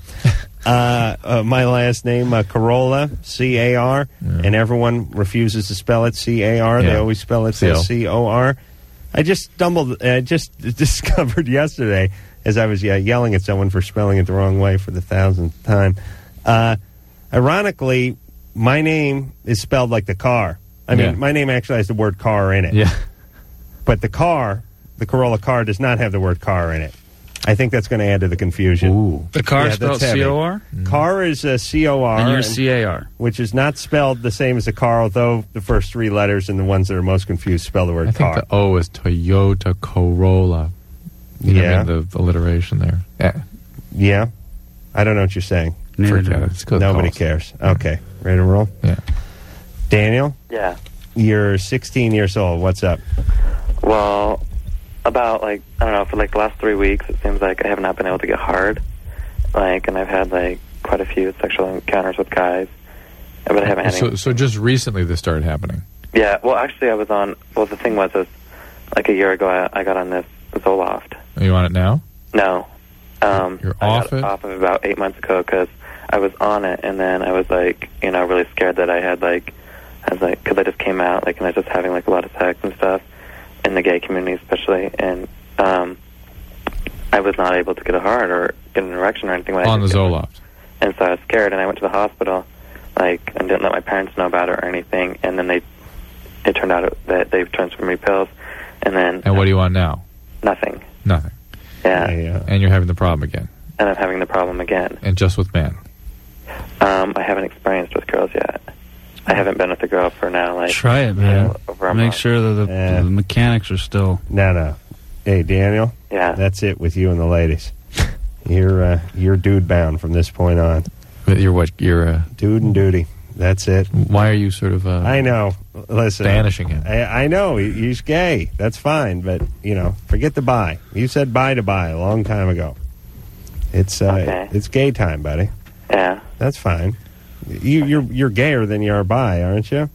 uh, uh, my last name, uh, Carolla, C A R, Yeah. and everyone refuses to spell it C A R. They Yeah. always spell it C O. C O R. I just stumbled, I just discovered yesterday as I was yeah, yelling at someone for spelling it the wrong way for the thousandth time. Uh, ironically, my name is spelled like the car. I mean, Yeah. my name actually has the word car in it. Yeah. But the car, the Corolla car, does not have the word car in it. I think that's going to add to the confusion. Ooh. The car Yeah, spelled that's heavy. C O R? Car is uh, C O R. And you're C A R. Which is not spelled the same as a car, although the first three letters and the ones that are most confused spell the word I think car. the O is Toyota Corolla. You know, Yeah. I mean, the alliteration there. Yeah. Yeah? I don't know what you're saying. Forget it. It's good Nobody calls. cares. Okay. Ready to roll? Yeah. Daniel, Yeah. you're sixteen years old. What's up? Well, about, like, I don't know, for, like, the last three weeks, it seems like I have not been able to get hard. Like, and I've had, like, quite a few sexual encounters with guys. But I haven't had So, any. so just recently this started happening. Yeah, well, actually, I was on, well, the thing was, is, like, a year ago, I, I got on this Zoloft. Are you on it now? No. Um, You're I off got it? off of about eight months ago because I was on it, and then I was, like, you know, really scared that I had, like, I was, like, because I just came out, like, and I was just having, like, a lot of sex and stuff, in the gay community especially, and um, I was not able to get a hard or get an erection or anything like that. On the Zoloft. And so I was scared, and I went to the hospital, like, and didn't let my parents know about it or anything, and then they, it turned out that they transferred me pills, and then... And what do you want now? Nothing. Nothing. Yeah. And you're having the problem again. And I'm having the problem again. And just with men. Um, I haven't experienced with girls yet. I haven't been with a girl for now, like... Try it, you man. know, over a Make month. sure that the, Yeah. the mechanics are still... No, no. Hey, Daniel. Yeah. That's it with you and the ladies. You're uh, you're dude bound from this point on. But you're what? You're uh, dude and duty. That's it. Why are you sort of? Uh, I know. Listen, banishing him. I, I know he, he's gay. That's fine, but you know, forget the bye. You said bye to bye a long time ago. It's uh, Okay. it's gay time, buddy. Yeah. That's fine. You you're you're gayer than you are bi, aren't you?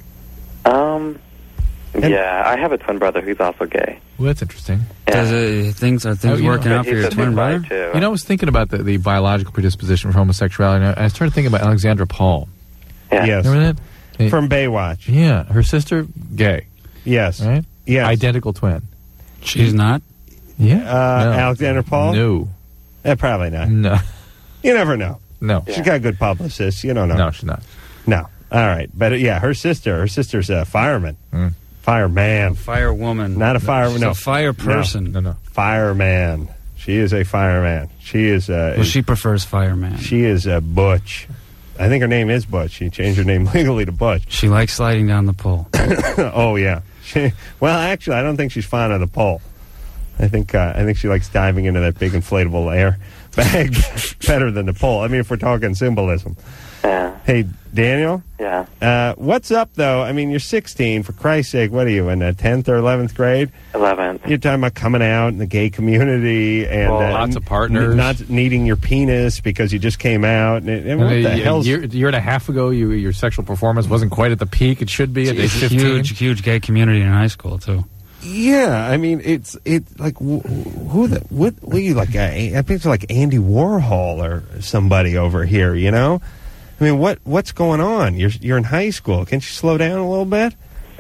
Um, yeah, I have a twin brother who's also gay. Well, that's interesting. Does it, things are things Oh, you working know- out for your twin brother? You know, I was thinking about the, the biological predisposition for homosexuality, and I I started thinking about Alexandra Paul. Yeah. Yes. Remember that? From Baywatch. Yeah. Her sister, gay. Yes. Right? Yes. Identical twin. She's not? Yeah. Uh, No. Alexander Paul? No. Eh, probably not. No. You never know. No. She's got good publicists. You don't know. No, she's not. No. All right. But uh, yeah, her sister. Her sister's a fireman. Mm. Fireman. Firewoman. Not a fire. She's no. a fire person. No, no. Fireman. She is a fireman. She is. Uh, Well, she prefers fireman. She is a Butch. I think her name is Butch. She changed her name legally to Butch. She likes sliding down the pole. Oh yeah. She, well, actually, I don't think she's fond of the pole. I think uh, I think she likes diving into that big inflatable air bag better than the pole. I mean, if we're talking symbolism. Yeah. Hey, Daniel. Yeah. Uh, what's up, though? I mean, you're sixteen. For Christ's sake, what are you in the tenth or eleventh grade? eleventh. You're talking about coming out in the gay community and Well, uh, lots of n- partners. not needing your penis because you just came out. And, and what And the a, a hell's year, year and a half ago, you, your sexual performance wasn't quite at the peak it should be at age It's a fifteen. huge, huge gay community in high school, too. Yeah, I mean, it's it like wh- who the what? What are you like? I, I picture like Andy Warhol or somebody over here. You know, I mean, what what's going on? You're you're in high school. Can't you slow down a little bit?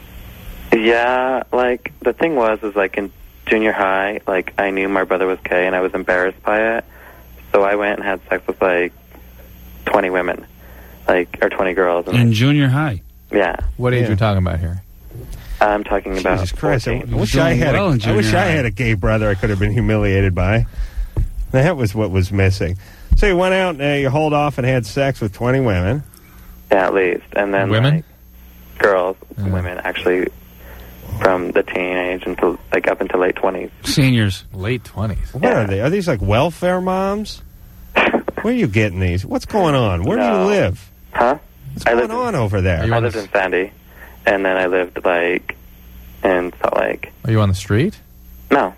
Yeah, like, the thing was, is like in junior high, like, I knew my brother was gay and I was embarrassed by it. So I went and had sex with, like, twenty women, like, or twenty girls. And, In like, junior high? Yeah. What age Yeah. are you talking about here? I'm talking about Jesus Christ! I, fourteen. I wish I had. well in A, I wish junior I high. had a gay brother I could have been humiliated by. That was what was missing. So you went out and uh, you hauled off and had sex with twenty women. Yeah, at least. And then, Women? like, girls, Yeah. women, actually, from the teenage until, like, up until late twenties. Seniors. Late twenties. What are they? Are these like welfare moms? Where are you getting these? What's going on? Where do No. you live? Huh? What's I going lived in- on over there? Are you I on lived the- in Sandy, and then I lived, like, in Salt Lake. Are you on the street? No.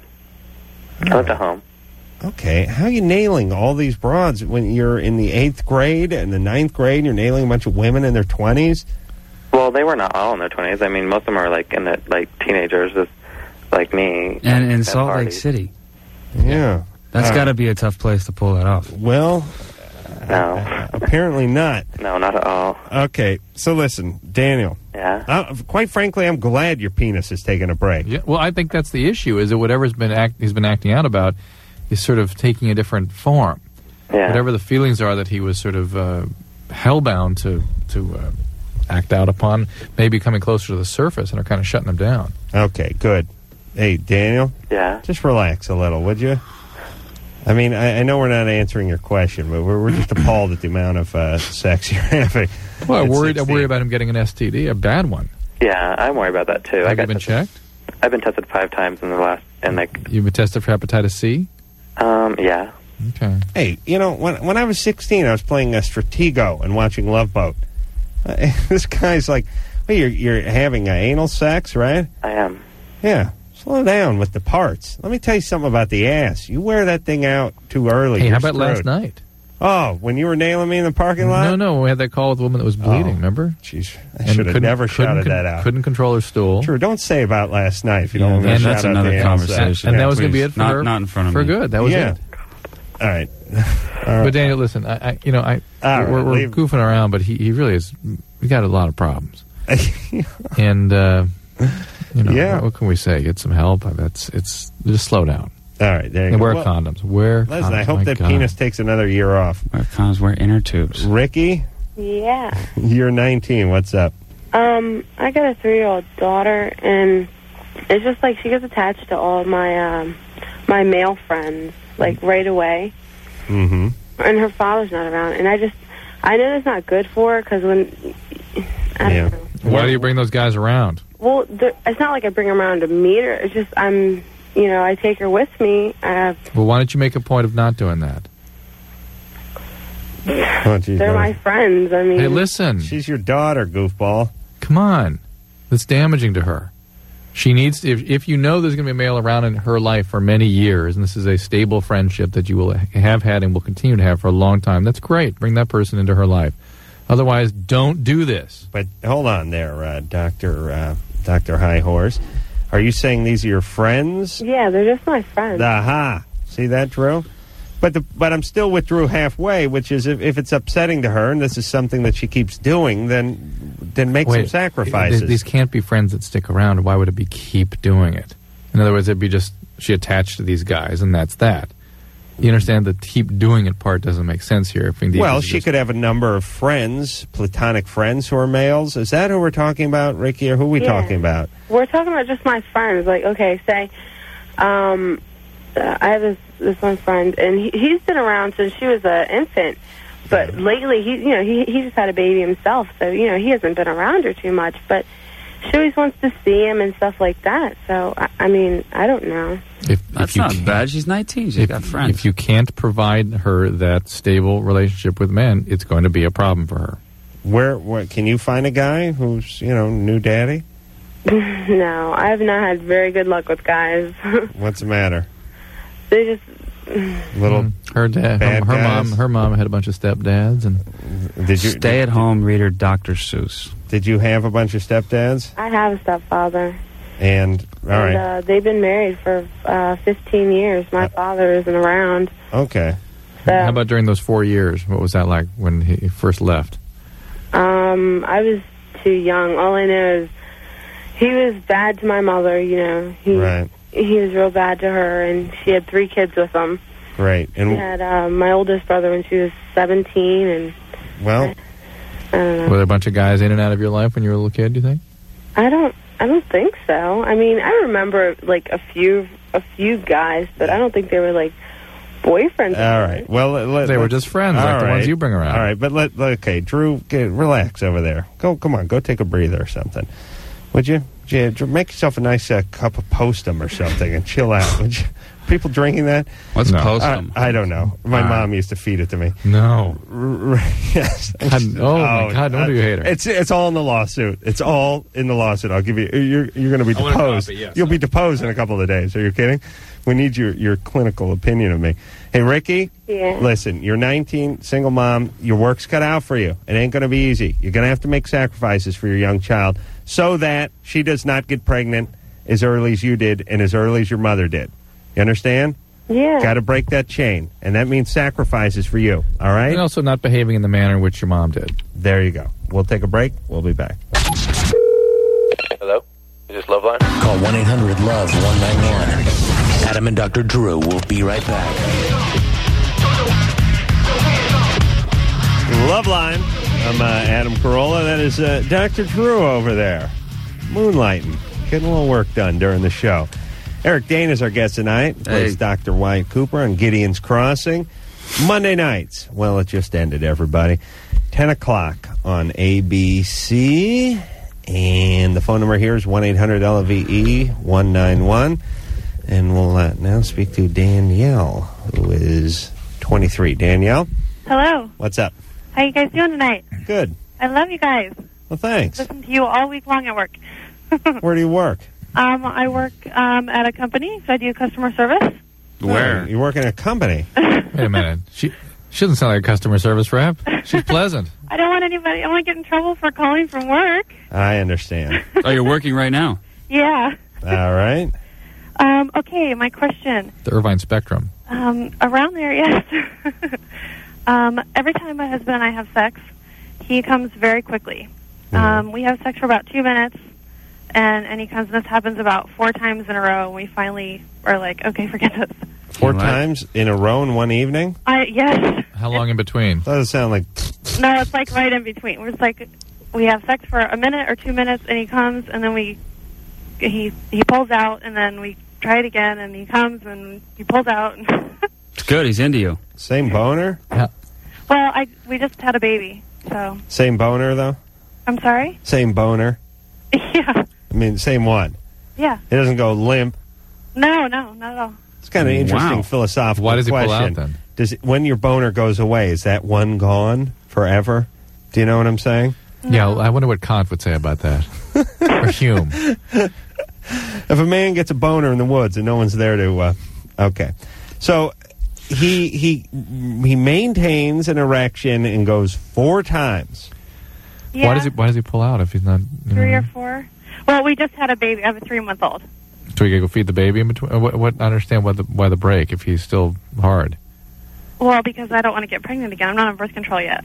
I lived at home. Okay, how are you nailing all these broads when you're in the eighth grade and the ninth grade and you're nailing a bunch of women in their twenties? Well, they were not all in their twenties. I mean, most of them are, like, in the, like, teenagers, just like me. And in at Salt Lake parties. City. Yeah. That's Uh, got to be a tough place to pull that off. Well, No. apparently not. No, not at all. Okay, so listen, Daniel. Yeah. Uh, quite frankly, I'm glad your penis is taking a break. Yeah. Well, I think that's the issue. Is that whatever's been act, he's been acting out about is sort of taking a different form. Yeah. Whatever the feelings are that he was sort of uh, hellbound to to uh, act out upon, maybe coming closer to the surface and are kind of shutting him down. Okay, good. Hey, Daniel, Yeah. just relax a little, would you? I mean, I, I know we're not answering your question, but we're, we're just appalled at the amount of uh, sex you're having. Well, I at worried. I sixteen. worry about him getting an S T D, a bad one. Yeah, I'm worried about that, too. I Have got you been tested- checked? I've been tested five times in the last, and, like, You've been tested for hepatitis C. um, yeah. Okay. Hey, you know, when when I was sixteen, I was playing uh, Stratego and watching Love Boat. Uh, this guy's like, well, you're, you're having uh, anal sex, right? I am. Yeah. Slow down with the parts. Let me tell you something about the ass. You wear that thing out too early. Hey, you're how about last screwed. night? Oh, when you were nailing me in the parking lot? No, no. We had that call with the woman that was bleeding. Oh. Remember? Jeez, I And should have couldn't- never couldn't shouted con- that out. Couldn't control her stool. True. Don't say about last night if you Yeah, don't want that- to shout that's out another the anal sex. conversation. And Yeah. that was going to be please. it for Not- her. not in front of for me. good. That was Yeah. it. All right. All right. But Daniel, listen, I, I you know, I All right, we're, we're leave- goofing around, but he, he really is. We got a lot of problems, and uh, you know, Yeah. what, what can we say? Get some help. That's it's just slow down. All right, there you And go. wear Well, condoms. Wear. Listen, condoms. I hope My that God. penis takes another year off. Wear condoms, wear inner tubes. Ricky, Yeah. you're nineteen. What's up? Um, I got a three-year-old daughter, and it's just like she gets attached to all my um, my male friends, like right away. Mm-hmm. And her father's not around, and I just I know that's not good for her because when I Yeah. don't know. Why do you bring those guys around? Well, the, it's not like I bring them around to meet her. It's just I'm, you know, I take her with me. I have, Well, why don't you make a point of not doing that? Oh, geez, they're no. my friends. I mean, Hey, listen. She's your daughter, goofball. Come on. That's damaging to her. She needs, if, if you know there's going to be a male around in her life for many years, and this is a stable friendship that you will have had and will continue to have for a long time, that's great. Bring that person into her life. Otherwise, don't do this. But hold on there, uh, Doctor uh, Doctor High Horse. Are you saying these are your friends? Yeah, they're just my friends. Aha. See that, Drew? But the, but I'm still with Drew halfway, which is if, if it's upsetting to her and this is something that she keeps doing, then then make some Wait, sacrifices. th- These can't be friends that stick around. Why would it be keep doing it? In other words, it'd be just she attached to these guys, and that's that. You understand the keep doing it part doesn't make sense here. If indeed Well, this is she just- could have a number of friends, platonic friends who are males. Is that who we're talking about, Ricky, or who are we Yeah. talking about? We're talking about just my friends. Like, okay, say, um, uh, I have this this one friend, and he, he's been around since she was an infant. But lately, he you know he he just had a baby himself, so you know he hasn't been around her too much. But she always wants to see him and stuff like that. So I, I mean, I don't know. If, That's if you not can't- bad. She's nineteen. She's if, got friends. if you can't provide her that stable relationship with men, it's going to be a problem for her. Where, where can you find a guy who's, you know, new daddy? No, I have not had very good luck with guys. What's the matter? They just Little Mm. her dad, her, bad her guys? mom, her mom had a bunch of stepdads, and Did you Stay at home reader Doctor Seuss. Did you have a bunch of stepdads? I have a stepfather. And, all right. And uh, they've been married for uh, fifteen years. My father isn't around. Okay. So, How about during those four years? What was that like when he first left? um, I was too young. All I know is he was bad to my mother, you know. He, Right. he was real bad to her, and she had three kids with him. Great. She And, had uh, my oldest brother when she was seventeen, and well, I don't know. Were there a bunch of guys in and out of your life when you were a little kid, do you think? I don't. I don't think so. I mean, I remember like a few, a few guys, but I don't think they were like boyfriends. all right. Well, let, let, They were let- just friends, all like the ones right. you bring around. All right, but let, let- okay, Drew, get, relax over there. Go, come on, go take a breather or something. Would you? Yeah, Drew, make yourself a nice uh, cup of Postum or something and chill out. Would you? People drinking that? What's No. Postum? I, I don't know. My All right. mom used to feed it to me. No. R- r- yes. God, oh, my God, no wonder you hate her. It's it's all in the lawsuit. It's all in the lawsuit. I'll give you. You're you're going to be I want a deposed. copy, yes. You'll be deposed in a couple of days. Are you kidding? We need your your clinical opinion of me. Hey, Ricky. Yeah. Listen, you're nineteen, single mom. Your work's cut out for you. It ain't going to be easy. You're going to have to make sacrifices for your young child so that she does not get pregnant as early as you did and as early as your mother did. You understand? Yeah. Got to break that chain, and that means sacrifices for you. All right. And also not behaving in the manner in which your mom did. There you go. We'll take a break. We'll be back. Hello? Is this Loveline? Call one eight hundred love one nine one. Adam and Doctor Drew will be right back. Loveline. I'm uh, Adam Carolla. That is uh, Doctor Drew over there. Moonlighting. Getting a little work done during the show. Eric Dane is our guest tonight. Plays Hey. Doctor Wyatt Cooper on Gideon's Crossing. Monday nights. Well, it just ended, everybody. ten o'clock on A B C. And the phone number here is one eight hundred L V E one nine one. And we'll uh, now speak to Danielle, who is twenty-three. Danielle, Hello. what's up? How you guys doing tonight? Good. I love you guys. Well, thanks. Listen to you all week long at work. Where do you work? Um, I work um, at a company, so I do customer service. Where? Oh, you work in a company. Wait a minute. She she doesn't sound like a customer service rep. She's pleasant. I don't want anybody. I don't want to get in trouble for calling from work. I understand. Oh, you're working right now? Yeah. All right. Um, okay, my question. The Irvine Spectrum. Um, around there, yes. um, every time my husband and I have sex, he comes very quickly. Um, we have sex for about two minutes, and, and he comes, and this happens about four times in a row, and we finally are like, okay, forget this. Four times in a row in one evening? I yes. How long in between? Doesn't sound like... No, it's like right in between. We're just like, we have sex for a minute or two minutes, and he comes, and then we, he he pulls out, and then we try it again, and he comes, and he pulls out. It's good. He's into you. Same boner? Yeah. Well, I we just had a baby, so Same boner, though? I'm sorry. Same boner? Yeah, I mean, same one. yeah. It doesn't go limp. No, no, not at all. It's kind of an interesting Wow. philosophical Why does he pull question. out, then? Does it, when your boner goes away, is that one gone forever? Do you know what I'm saying? Yeah, I wonder what Kant would say about that. Or Hume. If a man gets a boner in the woods and no one's there to... Uh, okay. So he he he maintains an erection and goes four times. Yeah, Why does he Why does he pull out if he's not? You three know, or four. Well, we just had a baby. I have a three-month-old. So we gotta go feed the baby in between. uh, What? what I understand why the why the break if he's still hard. Well, because I don't want to get pregnant again. I'm not on birth control yet.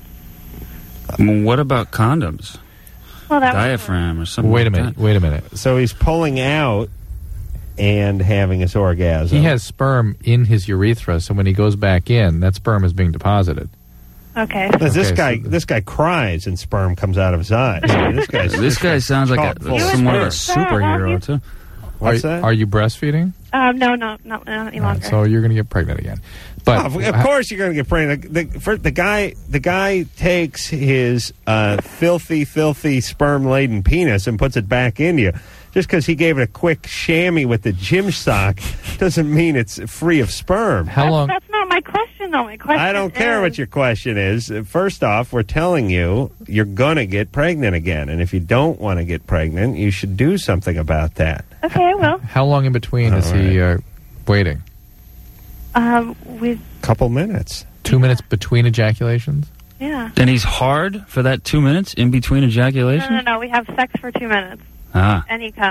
Well, what about condoms? Well, that was Diaphragm or something Wait a like minute. that. Wait a minute. So he's pulling out and having his orgasm. He has sperm in his urethra, so when he goes back in, that sperm is being deposited. okay. This Okay, guy, so- this guy cries and sperm comes out of his eyes. I mean, this guy's This guy sounds like chock a, full of somewhat of a sperm. superhero, too. What's are, that? Are you breastfeeding? Um, no, no, no, not any All right, longer. so you're going to get pregnant again. But Oh, of of course you're going to get pregnant. The, the, for, the guy, the guy takes his uh, filthy, filthy sperm-laden penis and puts it back in you. Just because he gave it a quick chamois with the gym sock doesn't mean it's free of sperm. How long? That's not my question, though. My question I don't care is, what your question is. First off, we're telling you you're going to get pregnant again. And if you don't want to get pregnant, you should do something about that. Okay, well, How long in between All is he uh, waiting? um, we, Couple minutes. Two minutes between ejaculations? yeah. And he's hard for that two minutes in between No, ejaculation? no, no. We have sex for two minutes, Ah. and he comes.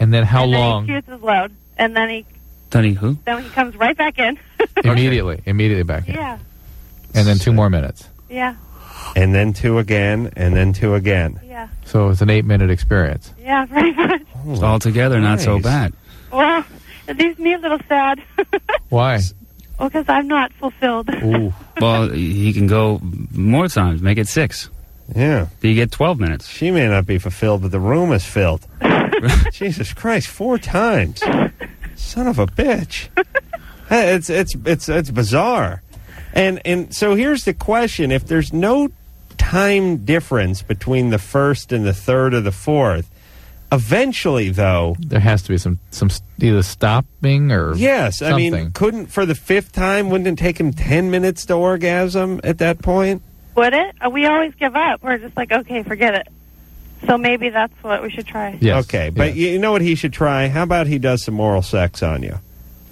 And then how and long? Then he shoots his load, and then he Then he who? then he comes right back in. Immediately. Immediately back in. Yeah, And then two more minutes. yeah, And then two again, and then two again. yeah, So it's an eight-minute experience. yeah, pretty much. It's altogether not so Nice. bad. Well, it leaves me a little sad. Why? Well, because I'm not fulfilled. Ooh. Well, he can go more times. Make it six. Yeah. You get twelve minutes. She may not be fulfilled, but the room is filled. Jesus Christ, four times. Son of a bitch. It's it's it's it's bizarre. And and so here's the question, if there's no time difference between the first and the third or the fourth, eventually though, There has to be some, some s- either stopping or yes, something. I mean, couldn't for the fifth time, wouldn't it take him ten minutes to orgasm at that point? Would it? Uh, We always give up. We're just like, okay, forget it. So maybe that's what we should try. Yes. Okay, but you know what he should try? How about he does some oral sex on you?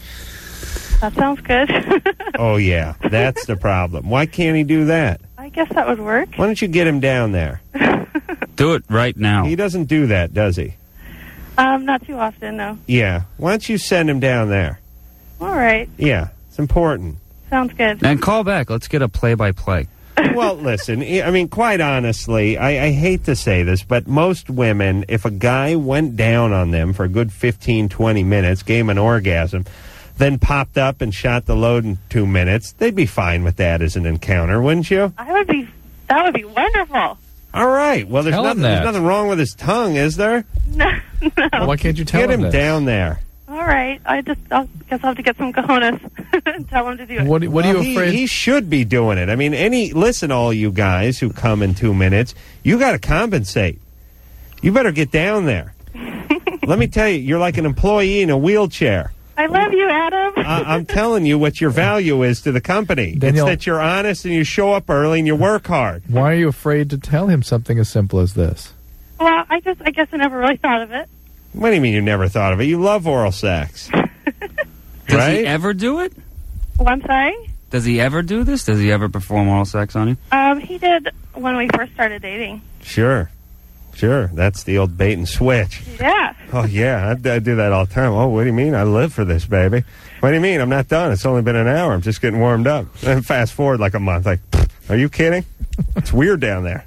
That sounds good. Oh, yeah, that's the problem. Why can't he do that? I guess that would work. Why don't you get him down there? Do it right now. He doesn't do that, does he? Um, not too often, no. Yeah. Why don't you send him down there? All right. Yeah, it's important. Sounds good. And call back. Let's get a play-by-play. Well, listen, I mean, quite honestly, I, I hate to say this, but most women, if a guy went down on them for a good fifteen, twenty minutes, gave him an orgasm, then popped up and shot the load in two minutes, they'd be fine with that as an encounter, wouldn't you? I would be. That would be wonderful. All right. Well, there's Tell him nothing, there's that. nothing wrong with his tongue, is there? No, no. Well, why can't you tell Get him this? down there. All right. I just. I guess I'll have to get some cojones and tell him to do it. What, what Well, are you he- afraid? He, should be doing it. I mean, any listen, all you guys who come in two minutes, you got to compensate. You better get down there. Let me tell you, you're like an employee in a wheelchair. I love you, Adam. I, I'm telling you what your value is to the company. Danielle- It's that you're honest and you show up early and you work hard. Why are you afraid to tell him something as simple as this? Well, I just. I guess I never really thought of it. What do you mean you never thought of it? You love oral sex. Does Right? he ever do it? Oh, I'm sorry. Does he ever do this? Does he ever perform oral sex on you? Um, he did when we first started dating. Sure. Sure. That's the old bait and switch. Yeah. Oh, yeah, I, I do that all the time. Oh, what do you mean? I live for this, baby. What do you mean? I'm not done. It's only been an hour. I'm just getting warmed up. Then fast forward like a month. Like, are you kidding? It's weird down there.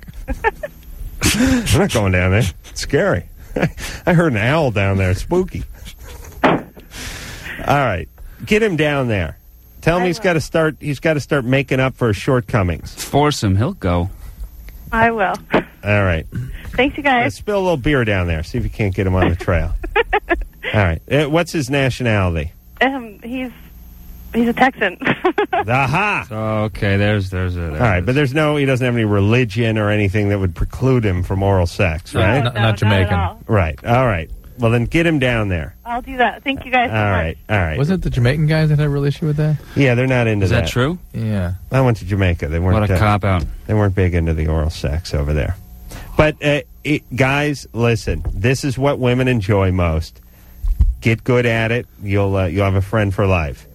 I'm not going down there. It's scary. I heard an owl down there. It's spooky. All right. Get him down there. Tell him I he's will. got to start he's got to start making up for his shortcomings. Force him. He'll go. I will. All right. Thanks, you Uh, guys. spill a little beer down there. See if you can't get him on the trail. All right. Uh, what's his nationality? Um, he's he's a Texan. Aha! Okay, there's there's a. All right, but there's no, he doesn't have any religion or anything that would preclude him from oral sex, No, right? not- not Jamaican. at all. Right. All right. Well, then get him down there. I'll do that. Thank you guys so All much. right. All right. Was it the Jamaican guys that had a real issue with that? Yeah, they're not into Is that true? Yeah. I went to Jamaica. They weren't. What a uh, cop out. They weren't big into the oral sex over there. But uh, it, guys, listen. This is what women enjoy most. Get good at it. You'll uh, you'll have a friend for life.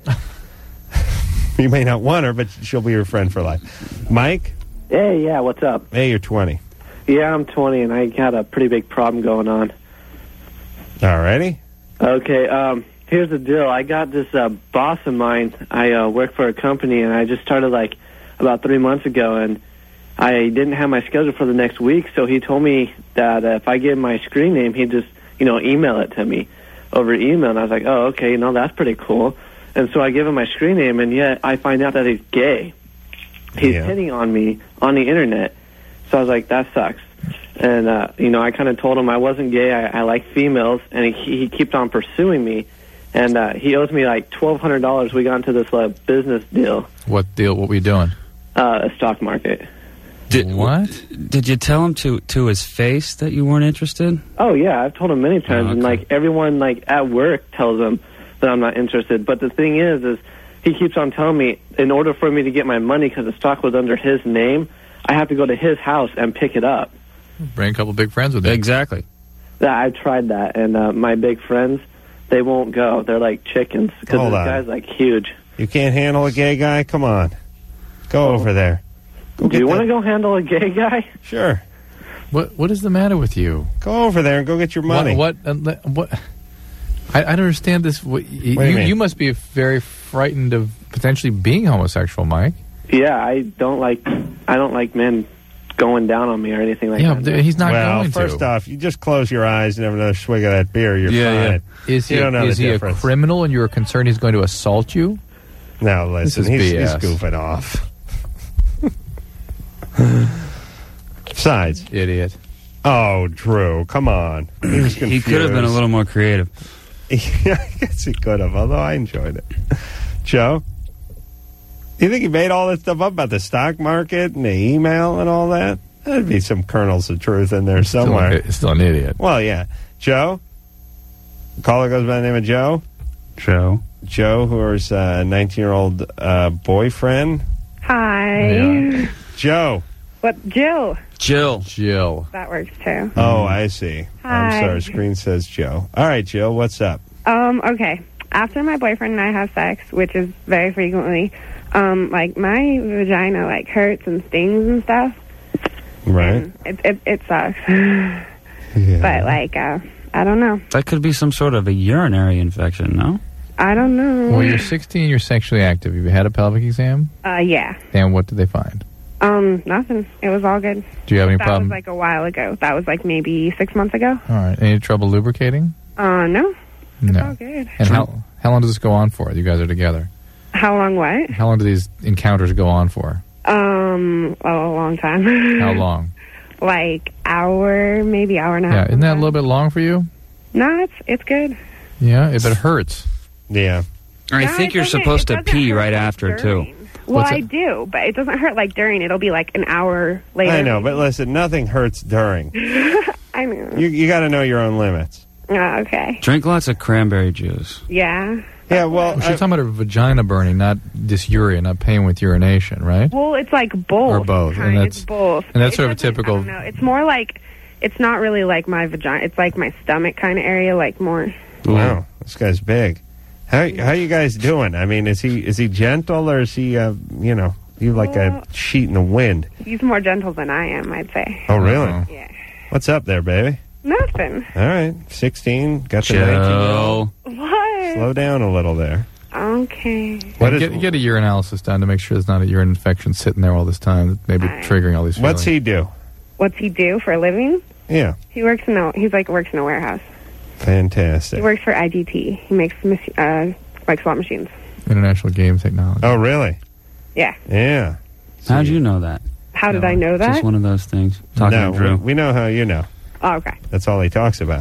You may not want her, but she'll be your friend for life. Mike? Hey, yeah, what's up? Hey, you're twenty. Yeah, I'm twenty, and I got a pretty big problem going on. Alrighty. Okay, um, here's the deal. I got this uh, boss of mine. I uh, work for a company, and I just started, like, about three months ago, and I didn't have my schedule for the next week, so he told me that uh, if I gave him my screen name, he'd just, you know, email it to me over email, and I was like, oh, okay, you know, that's pretty cool. And so I give him my screen name, and yet I find out that he's gay. He's Yeah. hitting on me on the internet. So I was like, that sucks. And, uh, you know, I kind of told him I wasn't gay. I, I like females. And he, he kept on pursuing me. And uh, he owes me like twelve hundred dollars. We got into this uh, business deal, What deal? What were you doing? uh, a stock market. Did, What? Did you tell him to to his face that you weren't interested? Oh, yeah, I've told him many times. Oh, And, okay. like, everyone, like, at work tells him that I'm not interested. But the thing is, is he keeps on telling me in order for me to get my money, because the stock was under his name, I have to go to his house and pick it up. Bring a couple big friends with you. Exactly. Yeah, I tried that, and uh, my big friends, they won't go. They're like chickens because Hold this on. guy's like huge. You can't handle a gay guy? Come on. Go over there. Go Do get you want that- to go handle a gay guy? Sure. What What is the matter with you? Go over there and go get your money. What? What? uh, what I, I don't understand this. What, y- do you you, mean? you must be very frightened of potentially being homosexual, Mike. Yeah, I don't like I don't like men going down on me or anything like Yeah, that. but he's not well, going first to. off, you just close your eyes and have another swig of that beer. You're Yeah, fine. yeah. Is he, you don't know is the he a difference. criminal and you're concerned he's going to assault you? No, listen, This is he's, B S. he's goofing off. Besides, idiot. Oh, Drew, come on. He was confused. He could have been a little more creative. Yeah, I guess he could have, although I enjoyed it. Joe, do you think he made all that stuff up about the stock market and the email and all that? There'd be some kernels of truth in there somewhere. Still, still an idiot. Well, yeah. Joe? The caller goes by the name of Joe? Joe. Joe, who's a nineteen-year-old uh, boyfriend. Hi. Joe. What, Jill? Jill. Jill. That works too. Oh, I see. I'm Hi. sorry. Screen says Joe. All right, Jill, what's up? Um, okay. After my boyfriend and I have sex, which is very frequently, um, like my vagina like hurts and stings and stuff. Right. It it, it sucks. But like, uh, I don't know. That could be some sort of a urinary infection, no? I don't know. Well, you're sixteen, you're sexually active. Have you had a pelvic exam? Uh, yeah. And what did they find? Um, nothing. It was all good. Do you have any that problem? was like a while ago. That was like maybe six months ago. All right. Any trouble lubricating? Uh, no. No. all good. And how how long does this go on for? You guys are together. How long what? How long do these encounters go on for? Um, oh, a long time. How long? Like hour, maybe hour and a Yeah, half. isn't that a little bit long for you? No, it's it's good. Yeah, if it hurts. Yeah. I No, think it you're doesn't- supposed it to doesn't pee hurt right like after, during. too. Well, What's I it? do, but it doesn't hurt like during. It'll be like an hour later. I know, but listen, nothing hurts during. I know. You you got to know your own limits. Oh, okay. Drink lots of cranberry juice. Yeah. Yeah, well, She's talking about her vagina burning, not dysuria, not pain with urination, right? Well, it's like both. Or both, and kind. that's- It's both. and that's It sort of a doesn't- typical- I don't know. It's more like it's not really like my vagina. It's like my stomach kind of area, like more. Wow, this guy's big. How how you guys doing? I mean, is he is he gentle or is he uh, you know you like Well- a sheet in the wind? He's more gentle than I am, I'd say. Oh, really? Yeah. What's up there, baby? Nothing. All right, sixteen. Got the Joe. nineteen-year-old. What? Slow down a little there. Okay. What is- get, get a urinalysis done to make sure there's not a urine infection sitting there all this time, maybe triggering all these feelings. What's he do? What's he do for a living? Yeah, He works in a. He's like works in a warehouse. He fantastic. works for I G T. He makes machi- uh like slot machines. International Game Technology. Oh, really? Yeah. Yeah. How'd you know that? How did I know that? Just one of those things. Talking no, to Drew. we, we know how you know. Oh, okay. That's all he talks about.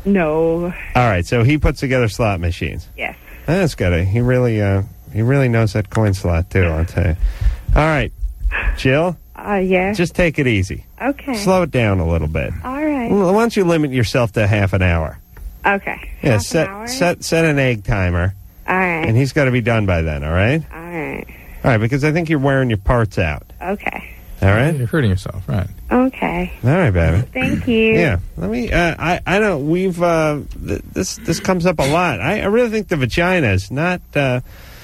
No. All right, so he puts together slot machines. Yes. That's good. He really, uh, he really knows that coin slot too. I'll tell you. All right, Jill. Uh, yeah. Just take it easy. Okay. Slow it down a little bit. All right. Well, why don't you limit yourself to half an hour? Okay. Yeah, Half set an hour? set set an egg timer, All right. and he's got to be done by then. All right. All right. All right, because I think you're wearing your parts out. Okay. All right. You're hurting yourself, right? Okay. All right, baby. Thank you. Yeah. Let me. Uh, I. I know we've. Uh, th- this. This comes up a lot. I, I really think the vagina is not. Uh,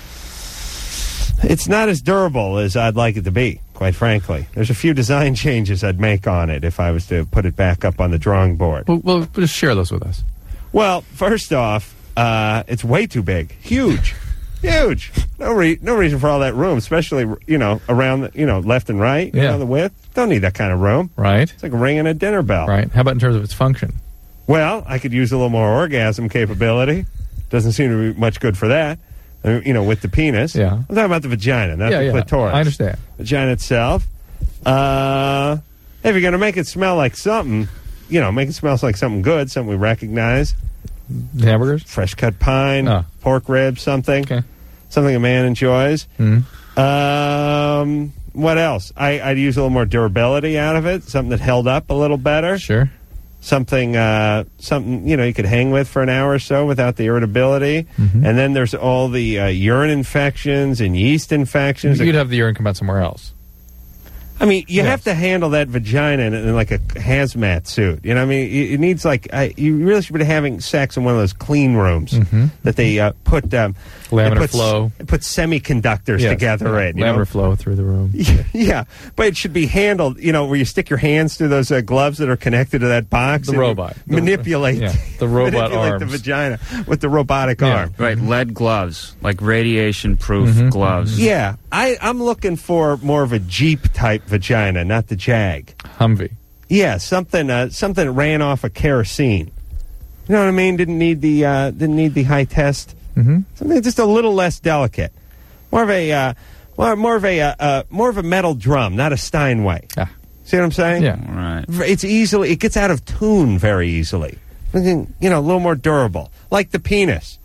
it's not as durable as I'd like it to be. Quite frankly, there's a few design changes I'd make on it if I was to put it back up on the drawing board. Well, well just share those with us. Well, first off, uh, it's way too big. Huge. Huge. No re- no reason for all that room, especially, you know, around, the, you know, left and right, you Yeah. know, the width. Don't need that kind of room. Right. It's like ringing a dinner bell. Right. How about in terms of its function? Well, I could use a little more orgasm capability. Doesn't seem to be much good for that, uh, you know, with the penis. Yeah. I'm talking about the vagina, not Yeah, the yeah. clitoris. I understand. Vagina itself. Uh, if you're going to make it smell like something, you know, make it smell like something good, something we recognize. Hamburgers? Fresh cut pine, Oh. pork ribs, something. Okay. Something a man enjoys. Mhm. Um, what else? I, I'd use a little more durability out of it. Something that held up a little better. Sure. Something, uh, something you know you could hang with for an hour or so without the irritability. Mhm. And then there's all the uh, urine infections and yeast infections. You'd have the urine come out somewhere else. I mean, you have to handle that vagina in, in like a hazmat suit. You know what I mean? It, it needs like, uh, you really should be having sex in one of those clean rooms Mm-hmm. that they uh, put... Um, Laminar they put, flow. s- Put semiconductors Yes, together yeah. in. You Laminar know? flow through the room. Yeah, but it should be handled, you know, where you stick your hands through those uh, gloves that are connected to that box. The and robot. The- Manipulate. yeah, the robot manipulate the arms. vagina with the robotic Yeah. arm. Right, lead gloves, like radiation-proof Mm-hmm. gloves. Yeah, I, I'm looking for more of a Jeep-type vagina, not the Jag. Humvee. Yeah, something uh, something that ran off of kerosene. You know what I mean? Didn't need the uh, didn't need the high test. Mm-hmm. Something just a little less delicate. More of a uh, more, more of a uh, uh, more of a metal drum, not a Steinway. Ah. See what I'm saying? Yeah. Right. It's easily it gets out of tune very easily. You know, a little more durable, like the penis.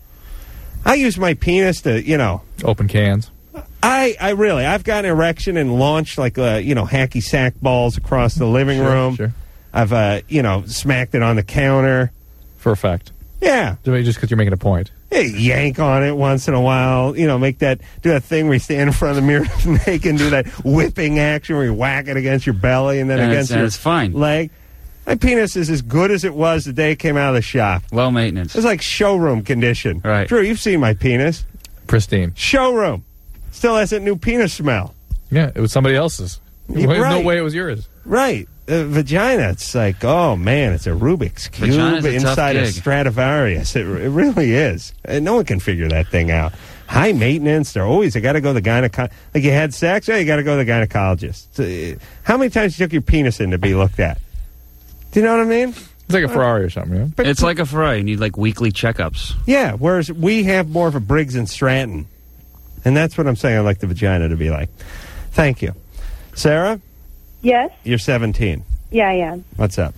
I use my penis to, you know, Open cans. I, I really, I've got an erection and launched like, uh, you know, hacky sack balls across the living Sure, room. sure. I've, uh, you know, smacked it on the counter. For a fact. Yeah. Just because you're making a point. Hey, yank on it once in a while. You know, make that, do that thing where you stand in front of the mirror and make and do that whipping action where you whack it against your belly and then And against it's- and your it's fine. leg. My penis is as good as it was the day it came out of the shop. Low maintenance. It's like showroom condition. Right. Drew, you've seen my penis. Pristine. Showroom. Still has that new penis smell. Yeah, it was somebody else's. You're There's right. no way it was yours. Right. Uh, vagina, it's like, oh, man, it's a Rubik's Cube Vagina's a tough inside a gig. Stradivarius. It, it really is. And no one can figure that thing out. High maintenance. They're always, they got to go to the gynecologist. Like you had sex? Yeah, you got to go to the gynecologist. So, uh, how many times you took your penis in to be looked at? Do you know what I mean? It's like a Ferrari or something, yeah? But- It's like a Ferrari. You need like weekly checkups. Yeah, whereas we have more of a Briggs and Stratton. And that's what I'm saying I'd like the vagina to be like. Thank you. Sarah, Yes. you're seventeen. Yeah, I am. What's up?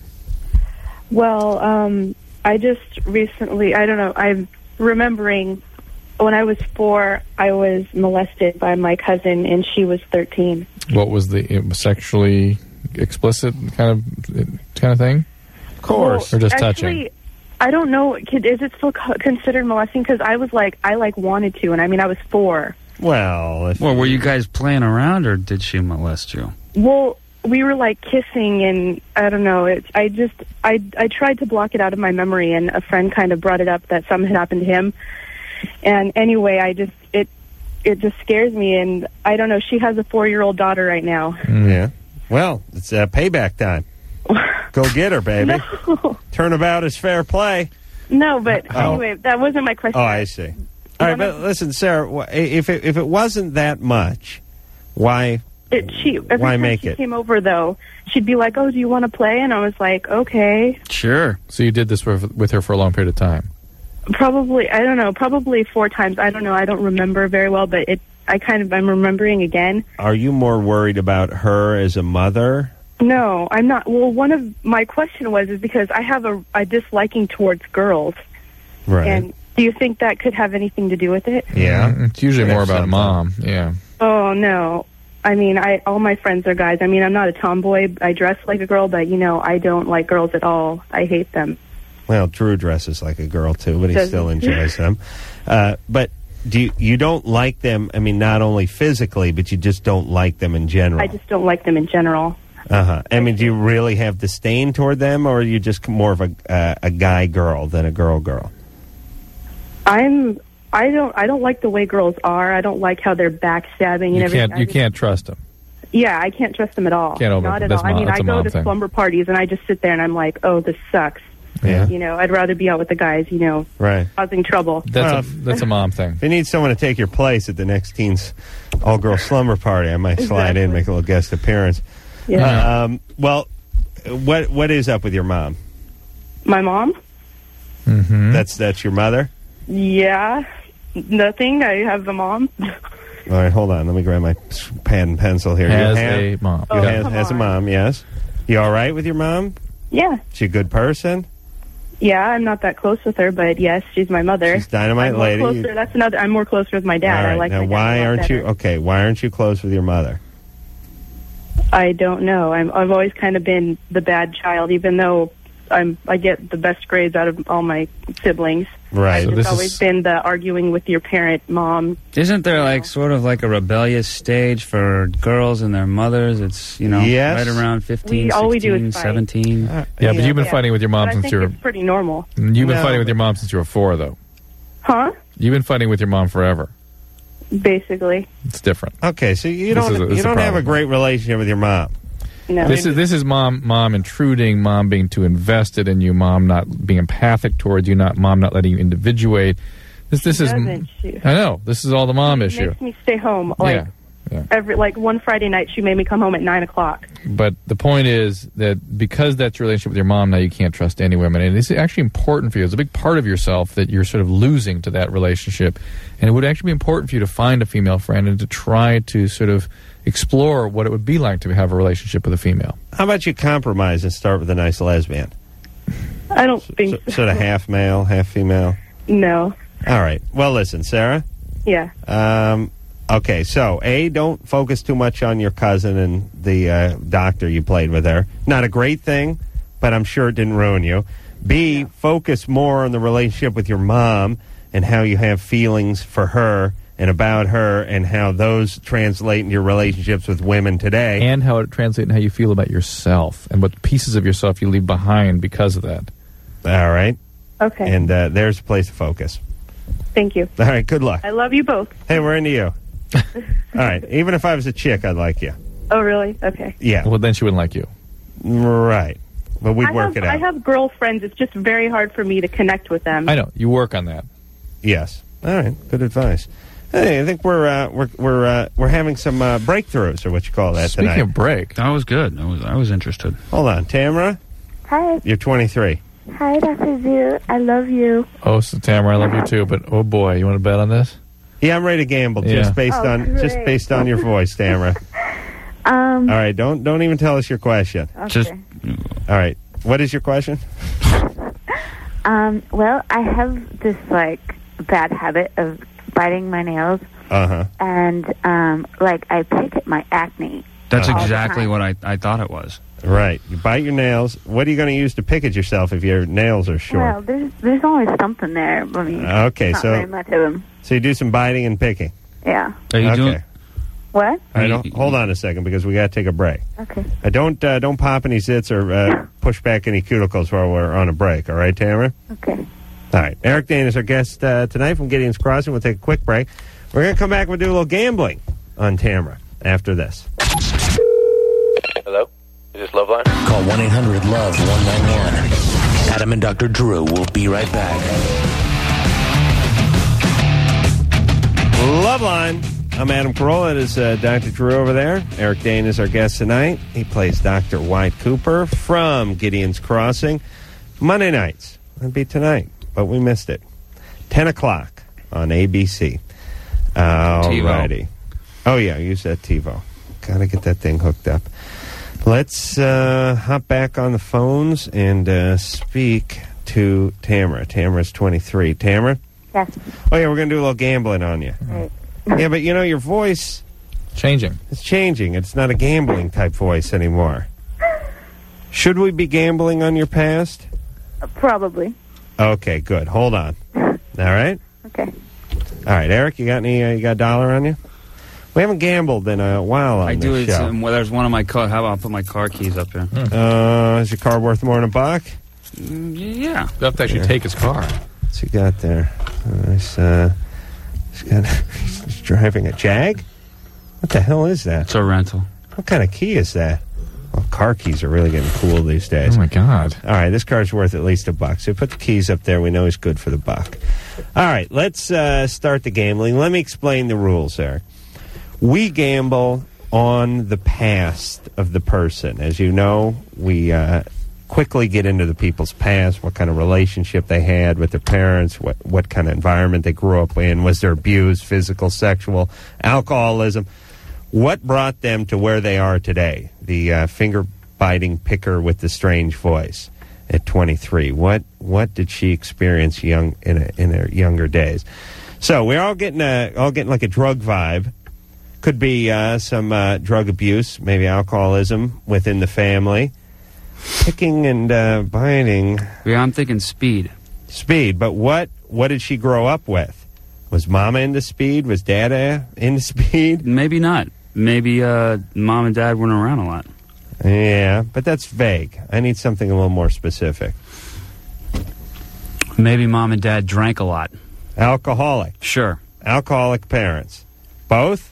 Well, um, I just recently, I don't know, I'm remembering when I was four, I was molested by my cousin, and she was thirteen. What was the it was sexually explicit kind of kind of thing? Of course. Or just Actually, touching? I don't know. Kid, is it still co- considered molesting? Because I was like, I like wanted to, and I mean, I was four. Well, if Well, were you guys playing around, or did she molest you? Well, we were like kissing, and I don't know. It, I just, I, I tried to block it out of my memory, and a friend kind of brought it up that something had happened to him. And anyway, I just, it, it just scares me, and I don't know. She has a four-year-old daughter right now. Yeah. Well, it's uh, payback time. Go get her, baby. No, Turnabout is fair play. no, but Oh. anyway, that wasn't my question. Oh, I see. All right, but listen, Sarah, wh- if it, if it wasn't that much, why It, she every why time make she it? came over though, she'd be like, "Oh, do you want to play?" And I was like, "Okay." Sure. So you did this with, with her for a long period of time. Probably, I don't know. Probably four times. I don't know. I don't remember very well, but it. I kind of I'm remembering again. Are you more worried about her as a mother? No, I'm not. Well, one of my question was is because I have a, a disliking towards girls, Right. and do you think that could have anything to do with it? Yeah. Mm, It's usually Could more have about something. mom. Yeah. Oh no. I mean, I all my friends are guys. I mean, I'm not a tomboy. I dress like a girl, but you know, I don't like girls at all. I hate them. Well, Drew dresses like a girl too, but he Does still he? enjoys them. Uh, but do you, you don't like them? I mean, not only physically, but you just don't like them in general. I just don't like them in general. Uh huh. I mean, do you really have disdain toward them, or are you just more of a uh, a guy girl than a girl girl? I'm. I don't. I don't like the way girls are. I don't like how they're backstabbing and You everything. can't I you just- can't trust them. Yeah, I can't trust them at all. Can't over- Not at that's all. I mom- mean, that's I a go mom to thing. slumber parties and I just sit there and I'm like, oh, this sucks. Yeah. You know, I'd rather be out with the guys. You know, Right. causing trouble. That's a that's a mom thing. If you need someone to take your place at the next teen's all-girl slumber party, I might slide in, make a little guest appearance. Yeah. Uh, um, well, what what is up with your mom? My mom. Mm-hmm. That's that's your mother. Yeah. Nothing. I have a mom. All right, hold on. Let me grab my pad and pencil here. Has you have, a mom. You Oh, have, come has a on. mom, yes. You all right with your mom? Yeah. She a good person? Yeah. I'm not that close with her, but yes, she's my mother. She's dynamite I'm more lady. Closer, that's another. I'm more closer with my dad. All right, I like now my dad why a lot aren't you better. okay? Why aren't you close with your mother? I don't know. I'm, I've always kind of been the bad child, even though I'm I get the best grades out of all my siblings. Right. So It's this always is- been the arguing with your parent, mom. Isn't there like sort of like a rebellious stage for girls and their mothers? It's, you know, Yes. right around fifteen, We- all we do is sixteen, fight. seventeen. Yeah, but you've been fighting with your mom But I since think you were. it's pretty normal. You've been No. fighting with your mom since you were four, though. Huh? You've been fighting with your mom forever. Basically. It's different. Okay, so you This don't is a- this you is a don't have a problem. great relationship with your mom. No. This is this is mom mom intruding, mom being too invested in you, mom not being empathic towards you, not mom not letting you individuate. This this is Doesn't she? I know this is all the mom She issue. makes me stay home. Like Yeah, yeah. every like one Friday night, she made me come home at nine o'clock. But the point is that because that's your relationship with your mom, now you can't trust any women, and it's actually important for you. It's a big part of yourself that you're sort of losing to that relationship, and it would actually be important for you to find a female friend and to try to sort of explore what it would be like to have a relationship with a female. How about you compromise and start with a nice lesbian? I don't think So, sort of half male, half female. No. All right. Well, listen, Sarah. Yeah. Um, okay, so A, don't focus too much on your cousin and the uh, doctor you played with her. Not a great thing, but I'm sure it didn't ruin you. B, focus more on the relationship with your mom and how you have feelings for her and about her and how those translate into your relationships with women today. And how it translates in how you feel about yourself and what pieces of yourself you leave behind because of that. All right. Okay. And uh, there's a place to focus. Thank you. All right, good luck. I love you both. Hey, we're into you. All right. Even if I was a chick, I'd like you. Oh, really? Okay. Yeah. Well, then she wouldn't like you. Right. But we'd I work have, it out. I have girlfriends. It's just very hard for me to connect with them. I know. You work on that. Yes. All right. Good advice. Hey, I think we're uh, we're we're uh, we're having some uh, breakthroughs, or what you call that Speaking tonight. of break, that was good. I was I was interested. Hold on, Tamara. Hi. You're twenty-three. Hi, Doctor Zoo. I love you. Oh, so Tamara, I love you too, but oh boy, you want to bet on this? Yeah, I'm ready to gamble Yeah. just based Oh, on just great. based on your voice, Tamara. Um. All right. Don't don't even tell us your question. Okay. Just all right. What is your question? Um. Well, I have this like bad habit of biting my nails, Uh huh. and um, like I pick at my acne. That's all the exactly time. what I, I thought it was. Right. You bite your nails. What are you going to use to pick at yourself if your nails are short? Well, there's there's always something there. I mean, Okay, not so- very much of them. So you do some biting and picking. Yeah. Are you okay. doing? What? All right, don't- hold on a second because we got to take a break. Okay. Uh, don't uh, don't pop any zits or uh, push back any cuticles while we're on a break. All right, Tamara? Okay. All right. Eric Dane is our guest uh, tonight from Gideon's Crossing. We'll take a quick break. We're going to come back and do a little gambling on Tamara after this. Hello? Is this Loveline? Call one eight hundred love one nine one. Adam and Doctor Drew will be right back. Loveline. I'm Adam Carolla. It is uh, Doctor Drew over there. Eric Dane is our guest tonight. He plays Doctor White Cooper from Gideon's Crossing. Monday nights. It'd be tonight, but we missed it. ten o'clock on A B C. All righty. Oh, yeah, use that TiVo. Got to get that thing hooked up. Let's uh, hop back on the phones and uh, speak to Tamara. Tamara's twenty-three. Tamara? Yes. Oh, yeah, we're going to do a little gambling on you. Right. Yeah, but you know, your voice... Changing. It's changing. It's not a gambling type voice anymore. Should we be gambling on your past? Probably. Okay, good. Hold on. All right? Okay. All right, Eric, you got any, uh, you got a dollar on you? We haven't gambled in a while on I this do. It's, show. um, well, there's one of my car. How about I'll put my car keys up here? Uh, is your car worth more than a buck? Mm, yeah. You have to actually take his car. What's he got there? Uh, he's, uh, he's, got, he's driving a Jag? What the hell is that? It's a rental. What kind of key is that? Well, car keys are really getting cool these days. Oh, my God. All right, this car's worth at least a buck. So put the keys up there. We know he's good for the buck. All right, let's uh, start the gambling. Let me explain the rules, Eric. We gamble on the past of the person. As you know, we uh, quickly get into the people's past, what kind of relationship they had with their parents, what, what kind of environment they grew up in, was there abuse, physical, sexual, alcoholism. What brought them to where they are today? The uh, finger-biting picker with the strange voice at twenty-three. What what did she experience young in a, in her younger days? So we're all getting a, all getting like a drug vibe. Could be uh, some uh, drug abuse, maybe alcoholism within the family. picking and uh, biting. Yeah, I'm thinking speed. Speed, but what what did she grow up with? Was Mama into speed? Was Dada into speed? Maybe not. Maybe uh, Mom and Dad weren't around a lot. Yeah, but that's vague. I need something a little more specific. Maybe Mom and Dad drank a lot. Alcoholic. Sure. Alcoholic parents. Both?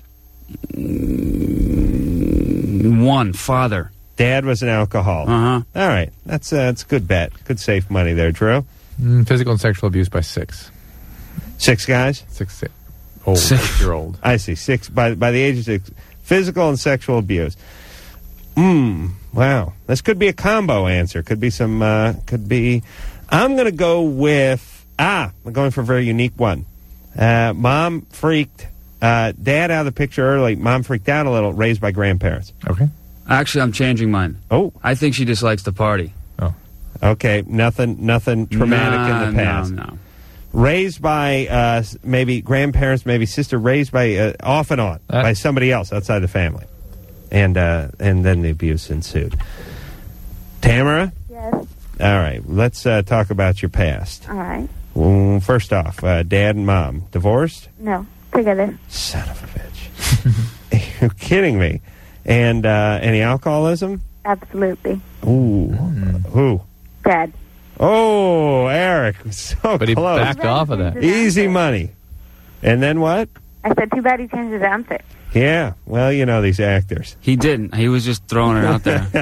One, father. Dad was an alcoholic. Uh-huh. All right. That's, uh, that's a good bet. Good safe money there, Drew. Mm, physical and sexual abuse by six. Six guys? Six, six. Old, six-year-old. I see. Six by by the age of six. Physical and sexual abuse. Hmm. Wow. This could be a combo answer. Could be some. Uh, could be. I'm going to go with. Ah, I'm going for a very unique one. Uh, mom freaked. Uh, dad out of the picture early. Mom freaked out a little. Raised by grandparents. Okay. Actually, I'm changing mine. Oh. I think she just likes to party. Oh. Okay. Nothing. Nothing traumatic Nah, in the past. No, no. Raised by uh, maybe grandparents, maybe sister, raised by uh, off and on Uh. by somebody else outside the family, and uh, and then the abuse ensued. Tamara, Yes. all right, let's uh, talk about your past. All right. Well, first off, uh, dad and mom divorced. No, together. Son of a bitch! You're kidding me. And uh, any alcoholism? Absolutely. Ooh, who? Dad. Oh, Eric, so But he close. backed off of that. Easy money. And then what? I said, too bad he changed his answer. Yeah, well, you know these actors. He didn't. He was just throwing it out there.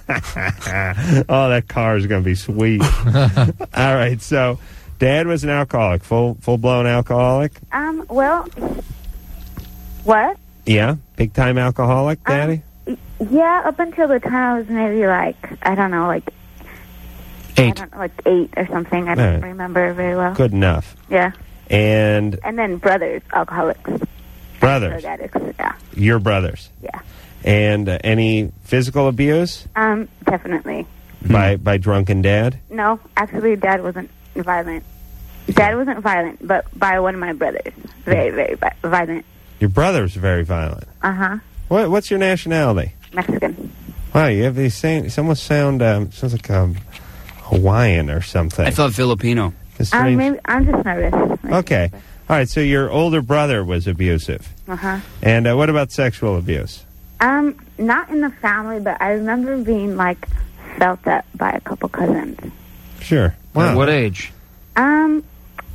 Oh, that car is going to be sweet. All right, so Dad was an alcoholic, full full blown alcoholic. Um, well, what? Yeah, big time alcoholic, Daddy. Um, yeah, up until the time I was maybe like, I don't know, like eight, I don't know, like eight or something. I don't Right. remember very well. Good enough. Yeah, And and then brothers, alcoholics, brothers, drug addicts. Yeah, your brothers. yeah. And uh, any physical abuse Um, definitely. by by drunken dad? No, actually, Dad wasn't violent. Dad wasn't violent, but by one of my brothers, very, very vi- violent. Your brother's very violent. Uh huh. What what's your nationality? Mexican. Wow, you have these saying. Some sound um, sounds like um, Hawaiian or something. I thought Filipino. It's Um, strange. maybe I'm just nervous. Okay. All right, so your older brother was abusive. Uh huh. And uh, what about sexual abuse? Um, not in the family, but I remember being like felt at by a couple cousins. Sure. At what age? Um,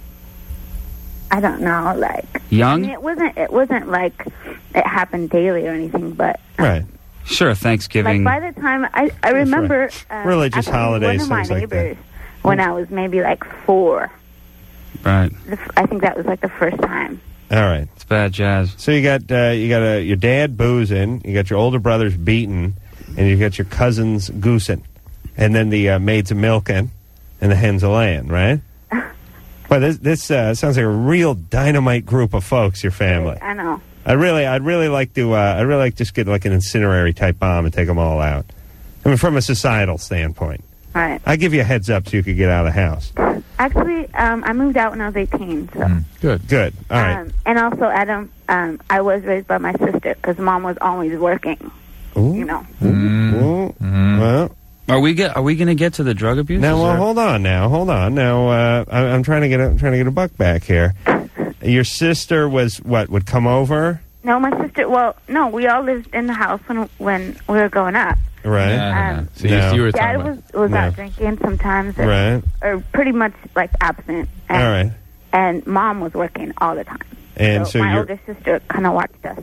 I don't know, like Young? I mean, it wasn't. It wasn't like it happened daily or anything, but Right. Sure, Thanksgiving. like by the time I, I remember um, Religious actually holidays, one of my things like that. neighbors when I was maybe like four. Right. The f- I think that was like the first time. All right. It's bad jazz. So you got uh, you got uh, your dad boozing, you got your older brothers beating, and you got your cousins goosing, and then the uh, maids a milking, and the hens a laying, right? Well, this this uh, sounds like a real dynamite group of folks. Your family. I know. I really, I'd really like to. Uh, I'd really like to just get like an incendiary type bomb and take them all out. I mean, from a societal standpoint. All right. I give you a heads up so you could get out of the house. Actually, um, I moved out when I was eighteen. So. Good. Good. All right. Um, and also, Adam, um, I was raised by my sister because mom was always working. You know. Ooh. Well, Are we get? Are we going to get to the drug abuse? now, Is well, there- hold on. Now, hold on. Now, uh, I, I'm trying to get. A, I'm trying to get a buck back here. Your sister was what? Would come over, No, my sister. Well, no, we all lived in the house when when we were growing up. right? Um, So you, you were Dad talking was about. was No. out drinking sometimes, or, Right. or pretty much like absent. And, All right. And mom was working all the time. And so, my your older sister kind of watched us.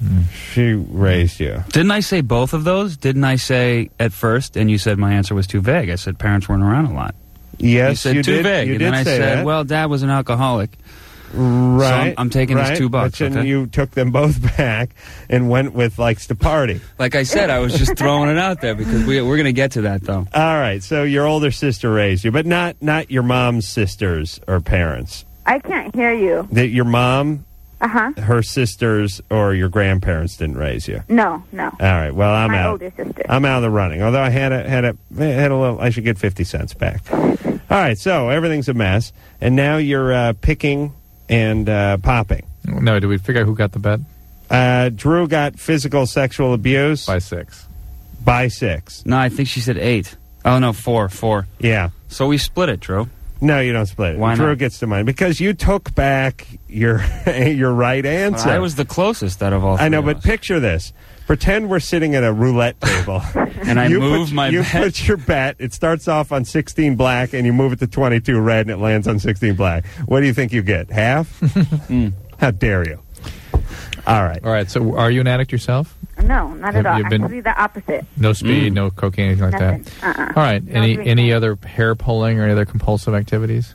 she raised you. Didn't I say both of those? Didn't I say at first, and you said my answer was too vague? I said parents weren't around a lot. Yes, you said you too did. vague, You and did then I say said, that. well, Dad was an alcoholic. Right. So I'm, I'm taking right. his two bucks. But then okay? you took them both back and went with likes to party. Like I said, I was just throwing it out there because we, we're going to get to that, though. All right. So your older sister raised you, but not not your mom's sisters or parents. I can't hear you. That your mom, Uh huh. her sisters, or your grandparents didn't raise you. No, no. All right. Well, I'm My out. older sister. I'm out of the running. Although I had a had a had a little. I should get fifty cents back. All right. So everything's a mess, and now you're uh, picking and uh, popping. No, did we figure out who got the bet? Uh, Drew got physical sexual abuse By six. by six. No, I think she said eight. Oh, no, four, four. Yeah. So we split it, Drew. No, you don't split it. Why Drew not? gets the money because you took back your your right answer. Well, I was the closest out of all three I know, of but us. picture this. Pretend we're sitting at a roulette table. And I you move put, my You bet. put your bet. It starts off on sixteen black, and you move it to twenty-two red, and it lands on sixteen black. What do you think you get? Half? mm. How dare you? All right. All right. So, are you an addict yourself? No, not Have at all. you been- Actually, the opposite. No speed, Mm. no cocaine, anything like Nothing. that. Uh-uh. All right. No any drinking. any other hair pulling or any other compulsive activities?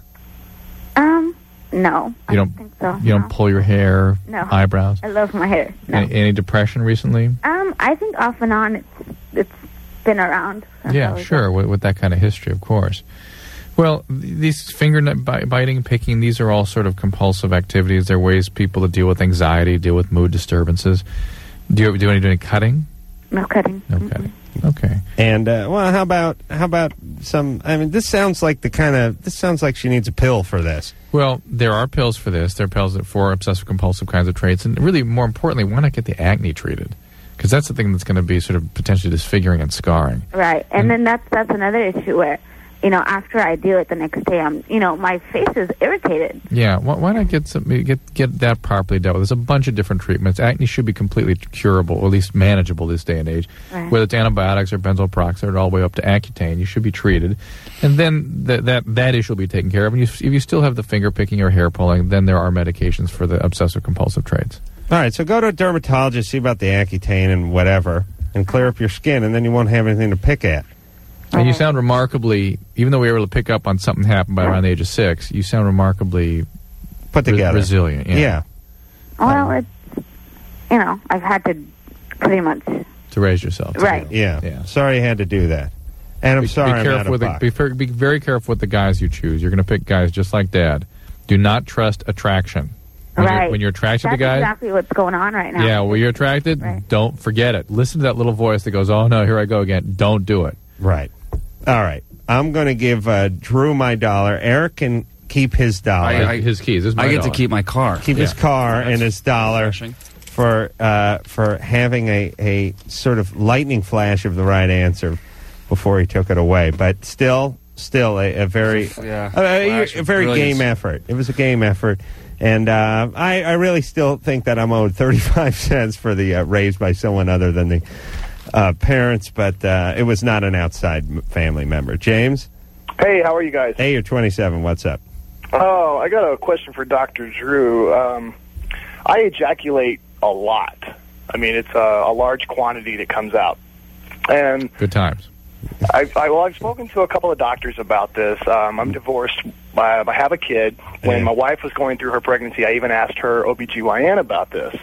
Um, no. I You don't don't. think so. You no. don't pull your hair, No. eyebrows. I love my hair. No. Any, any depression recently? Um, I think off and on it's it's been around. That's Yeah, always sure. With, with that kind of history, of course. Well, th- these finger nut bi- biting, picking, these are all sort of compulsive activities. They're ways people to deal with anxiety, deal with mood disturbances. Do you do any, do any cutting? No cutting. No cutting. Okay. And uh, well, how about how about some? I mean, this sounds like the kind of this sounds like she needs a pill for this. Well, there are pills for this. There are pills that- for obsessive compulsive kinds of traits, and really, more importantly, why not get the acne treated? Because that's the thing that's going to be sort of potentially disfiguring and scarring. Right, and then that's that's another issue where, you know, after I do it the next day, I'm, you know, my face is irritated. Yeah, why, why not get some, get get that properly dealt with? There's a bunch of different treatments. Acne should be completely curable, or at least manageable this day and age. Right. Whether it's antibiotics or benzoyl peroxide, all the way up to Accutane, you should be treated, and then th- that that issue will be taken care of. And you, if you still have the finger picking or hair pulling, then there are medications for the obsessive compulsive traits. All right, so go to a dermatologist, see about the Accutane and whatever, and clear up your skin, and then you won't have anything to pick at. And you sound remarkably, even though we were able to pick up on something happened by around the age of six, you sound remarkably put re- together, resilient. Yeah. Yeah. Well, it's, you know, I've had to pretty much. To raise yourself. Right. Yeah. Yeah. Sorry you had to do that. And I'm Be- sorry Be I'm careful out of with the, buck. be, fer- be very careful with the guys you choose. You're going to pick guys just like Dad. Do not trust attraction. When right. You're, when you're attracted that's to guys. exactly what's going on right now. Yeah, when you're attracted, Right. don't forget it. Listen to that little voice that goes, "Oh no, here I go again." Don't do it. Right. All right. I'm going to give uh, Drew my dollar. Eric can keep his dollar. I- I- his keys. This is my I get dollar. to keep my car. Keep his Yeah. car That's and his dollar refreshing. for uh, for having a, a sort of lightning flash of the right answer before he took it away. But still, still a, a very Yeah, a, a- flash a of very brilliance. game effort. It was a game effort. And uh, I, I really still think that I'm owed thirty-five cents for the uh, raise by someone other than the uh, parents, but uh, it was not an outside m- family member. James? Hey, how are you guys? Hey, you're twenty-seven. What's up? Oh, I got a question for Doctor Drew. Um, I ejaculate a lot. I mean, it's a, a large quantity that comes out. And Good times. I, I, well, I've spoken to a couple of doctors about this. Um, I'm divorced. I, I have a kid. When my wife was going through her pregnancy, I even asked her O B G Y N about this.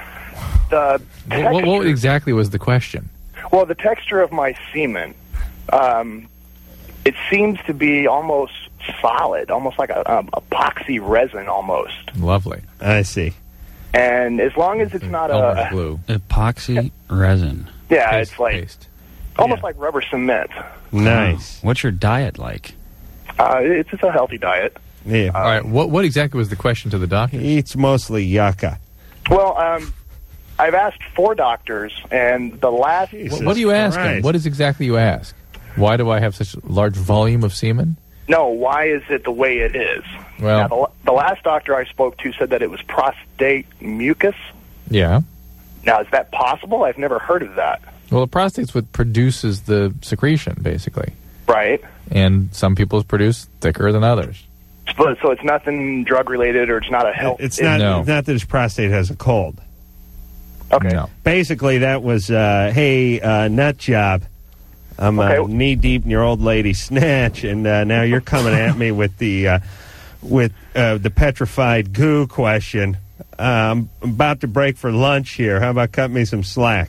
The What, what, what exactly was the question? Well, the texture of my semen, um, it seems to be almost solid, almost like a um, epoxy resin, almost. Lovely. I see. And as long as it's not a, glue. Epoxy resin. yeah, it's like almost like rubber cement. Nice. What's your diet like? Uh, it's just a healthy diet. Yeah. All right. What what exactly was the question to the doctor? He eats mostly yucca. Well, um, I've asked four doctors, and the last. What, what do you ask him? What is exactly you ask? Why do I have such a large volume of semen? No, why is it the way it is? Well- now, the, the last doctor I spoke to said that it was prostate mucus. Yeah. Now, is that possible? I've never heard of that. Well, the prostate's what produces the secretion, basically. Right. And some people's produce thicker than others. But, so it's nothing drug related, or it's not a health. It's not, No. it's not that his prostate has a cold. Okay. No. Basically, that was, uh, hey, uh, nut job. I'm uh, Okay. knee deep in your old lady snatch, and uh, now you're coming at me with the uh, with uh, the petrified goo question. Uh, I'm about to break for lunch here. How about cut me some slack?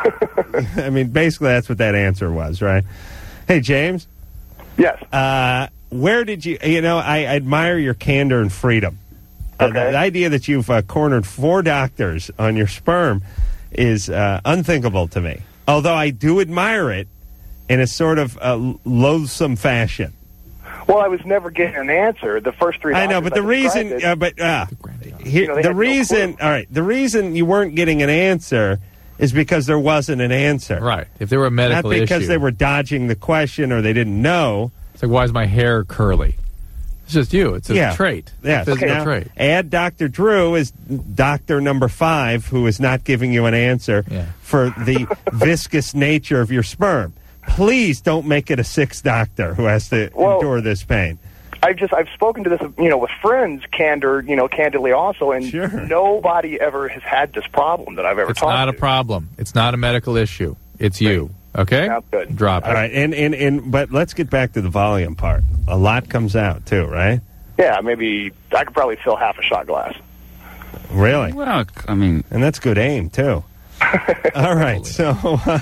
I mean, basically, that's what that answer was, right? Hey, James. Yes. Uh, where did you? You know, I admire your candor and freedom. Uh, the, the idea that you've uh, cornered four doctors on your sperm is uh, unthinkable to me. Although I do admire it in a sort of uh, loathsome fashion. Well, I was never getting an answer. The first three. I know, but the doctors reason, described uh, but uh, here, You know, they the had no reason, all right, the reason you weren't getting an answer is because there wasn't an answer. Right. If there were a medical Not because issue. they were dodging the question or they didn't know. It's like, why is my hair curly? It's just you. It's a yeah. trait. Yeah. A physical Now, trait. add Doctor Drew as doctor number five, who is not giving you an answer Yeah. for the viscous nature of your sperm. Please don't make it a sixth doctor who has to Well, endure this pain. I've just I've spoken to this, you know, with friends, candor, you know, candidly also, and nobody ever has had this problem that I've ever It's talked not to. a problem. It's not a medical issue. It's you. Okay? Sounds good. Drop it. All right, and, and, and but let's get back to the volume part. A lot comes out too, right? Yeah, maybe I could probably fill half a shot glass. Really? Well, I mean, and that's good aim too. All right, so uh,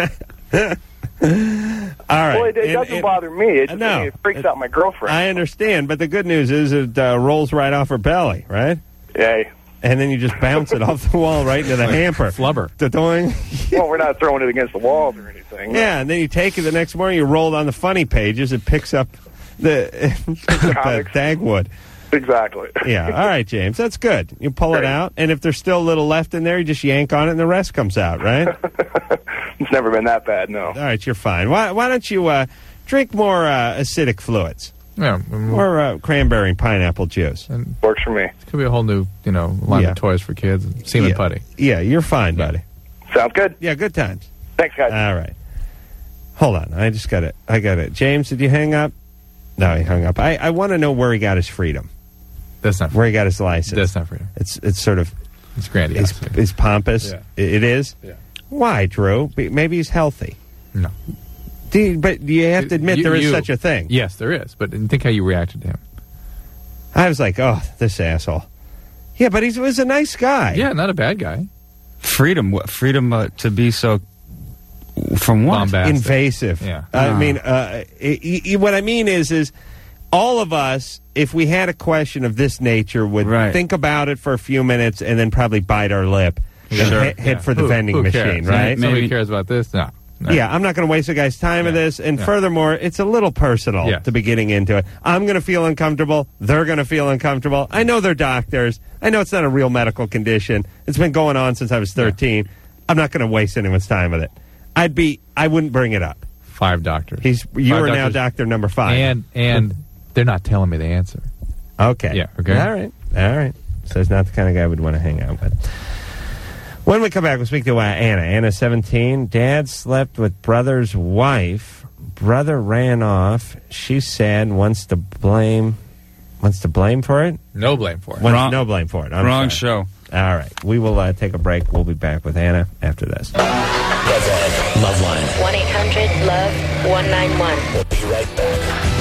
all right. Well, it, it And- doesn't and- bother me. It, just, No. I mean, it freaks out my girlfriend. I understand, but the good news is it uh, rolls right off her belly, right? Yay. And then you just bounce it off the wall right into the hamper. Flubber. Da-doing. Well, we're not throwing it against the walls or anything. Yeah, and then you take it the next morning, you roll it on the funny pages, it picks up the picks up the Dagwood. Exactly. Yeah, all right, James, that's good. You pull it out, and if there's still a little left in there, you just yank on it, and the rest comes out, right? It's never been that bad, no. All right, you're fine. Why, why don't you uh, drink more uh, acidic fluids? Yeah. Or uh, cranberry and pineapple juice. And Works for me. it could be a whole new, you know, line Yeah. of toys for kids. Semen yeah. putty. Yeah, you're fine, buddy. Sounds good. Yeah, good times. Thanks, guys. All right. Hold on. I just got it. I got it. James, did you hang up? No, he hung up. I, I want to know where he got his freedom. That's not Where he got his license. That's not freedom. It's it's sort of... It's grandiose. It's, it's pompous. Yeah. I- It is? Yeah. Why, Drew? Be- Maybe he's healthy. No. Do you, but you have to admit You- there is you- such a thing. Yes, there is. But think how you reacted to him. I was like, oh, this asshole. Yeah, but he was a nice guy. Yeah, not a bad guy. freedom, what- freedom uh, to be so. From what? Bombastic. Invasive. Yeah. I Ah. mean, uh, i i what I mean is, is all of us, if we had a question of this nature, would Right. think about it for a few minutes and then probably bite our lip and Sure. he- head Yeah. for the Who- vending who machine, cares? right? Nobody Maybe- cares about this? No. No. Yeah, I'm not going to waste a guy's time with this. And Yeah. furthermore, it's a little personal Yes. to be getting into it. I'm going to feel uncomfortable. They're going to feel uncomfortable. I know they're doctors. I know it's not a real medical condition. It's been going on since I was thirteen. I'm not going to waste anyone's time with it. I'd be, I wouldn't bring it up. Five doctors. He's, you Five are now doctors. doctor number five. And and they're not telling me the answer. Okay. Yeah, okay. All right. All right. So he's not the kind of guy I would want to hang out with. When we come back, we'll speak to uh, Anna. Anna's seventeen. Dad slept with brother's wife. Brother ran off. She's sad and wants to blame wants to blame for it? No blame for it. Wants Wrong- no blame for it. I'm Wrong sorry. show. All right. We will uh, take a break. We'll be back with Anna after this. Loveline. one eight hundred love one nine one. We'll be right back.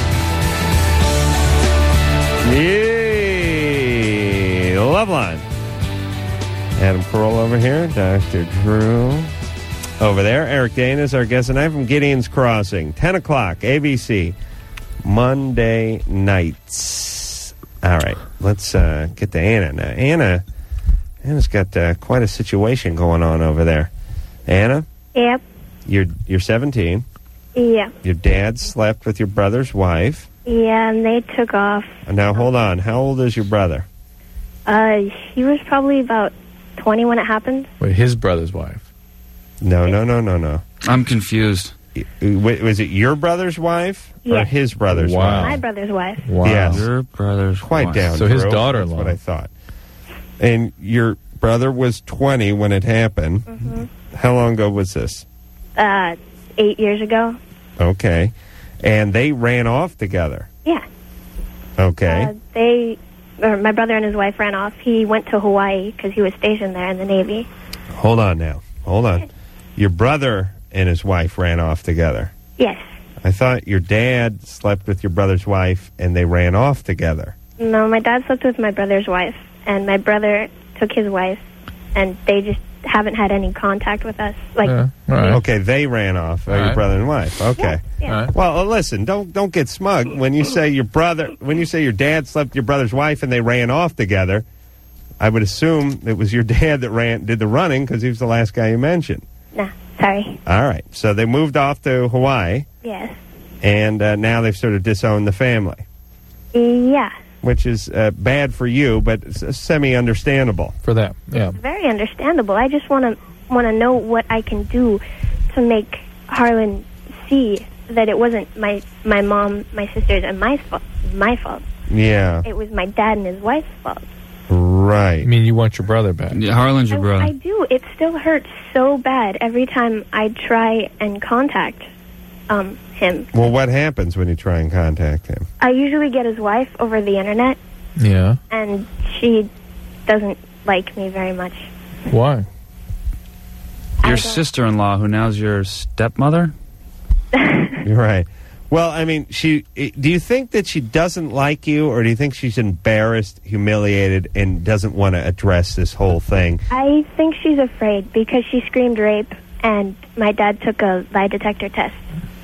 Yay! Loveline. Adam Carolla over here. Doctor Drew over there. Eric Dana is our guest tonight from Gideon's Crossing. ten o'clock, A B C. Monday nights. All right. Let's uh, get to Anna now. Anna, Anna's got uh, quite a situation going on over there. Anna, Yep. you're, you're seventeen. Yeah. Your dad slept with your brother's wife. Yeah, and they took off. Now, hold on. How old is your brother? Uh, he was probably about twenty when it happened. Wait, his brother's wife. No, no, no, no, no. I'm confused. Wait, was it your brother's wife or Yes. his brother's Wow. wife? My brother's wife. Wow. Yes. Your brother's Quite wife. down. So his Drew. daughter-in-law. That's what I thought. And your brother was twenty when it happened. hmm How long ago was this? Uh, eight years ago. Okay. And they ran off together. Yeah. Okay. Uh, they, or my brother and his wife ran off. He went to Hawaii because he was stationed there in the Navy. Hold on now. Hold on. Your brother and his wife ran off together. Yes. I thought your dad slept with your brother's wife and they ran off together. No, my dad slept with my brother's wife, and my brother took his wife, and they just haven't had any contact with us. Like, Yeah. All right. Okay, they ran off, uh, All your right. brother and wife. Okay. yeah. All right. Well, uh, listen, don't don't get smug when you say your brother when you say your dad slept with your brother's wife and they ran off together. I would assume it was your dad that ran did the running because he was the last guy you mentioned. Nah, sorry. All right, so they moved off to Hawaii, Yes. and uh, now they've sort of disowned the family, Yeah. which is uh, bad for you, but s- semi-understandable. For them. Yeah. Very understandable. I just want to want to know what I can do to make Harlan see that it wasn't my my mom, my sisters, and my fault. My fault. Yeah. It was my dad and his wife's fault. Right. I mean, you want your brother back. Yeah, Harlan's your I, brother. I do. It still hurts so bad every time I try and contact um, him. Well, what happens when you try and contact him? I usually get his wife over the internet, Yeah. and she doesn't like me very much. Why? Your sister-in-law, who now's your stepmother? You're right. Well, I mean, she. Do you think that she doesn't like you, or do you think she's embarrassed, humiliated, and doesn't want to address this whole thing? I think she's afraid because she screamed rape, and my dad took a lie detector test,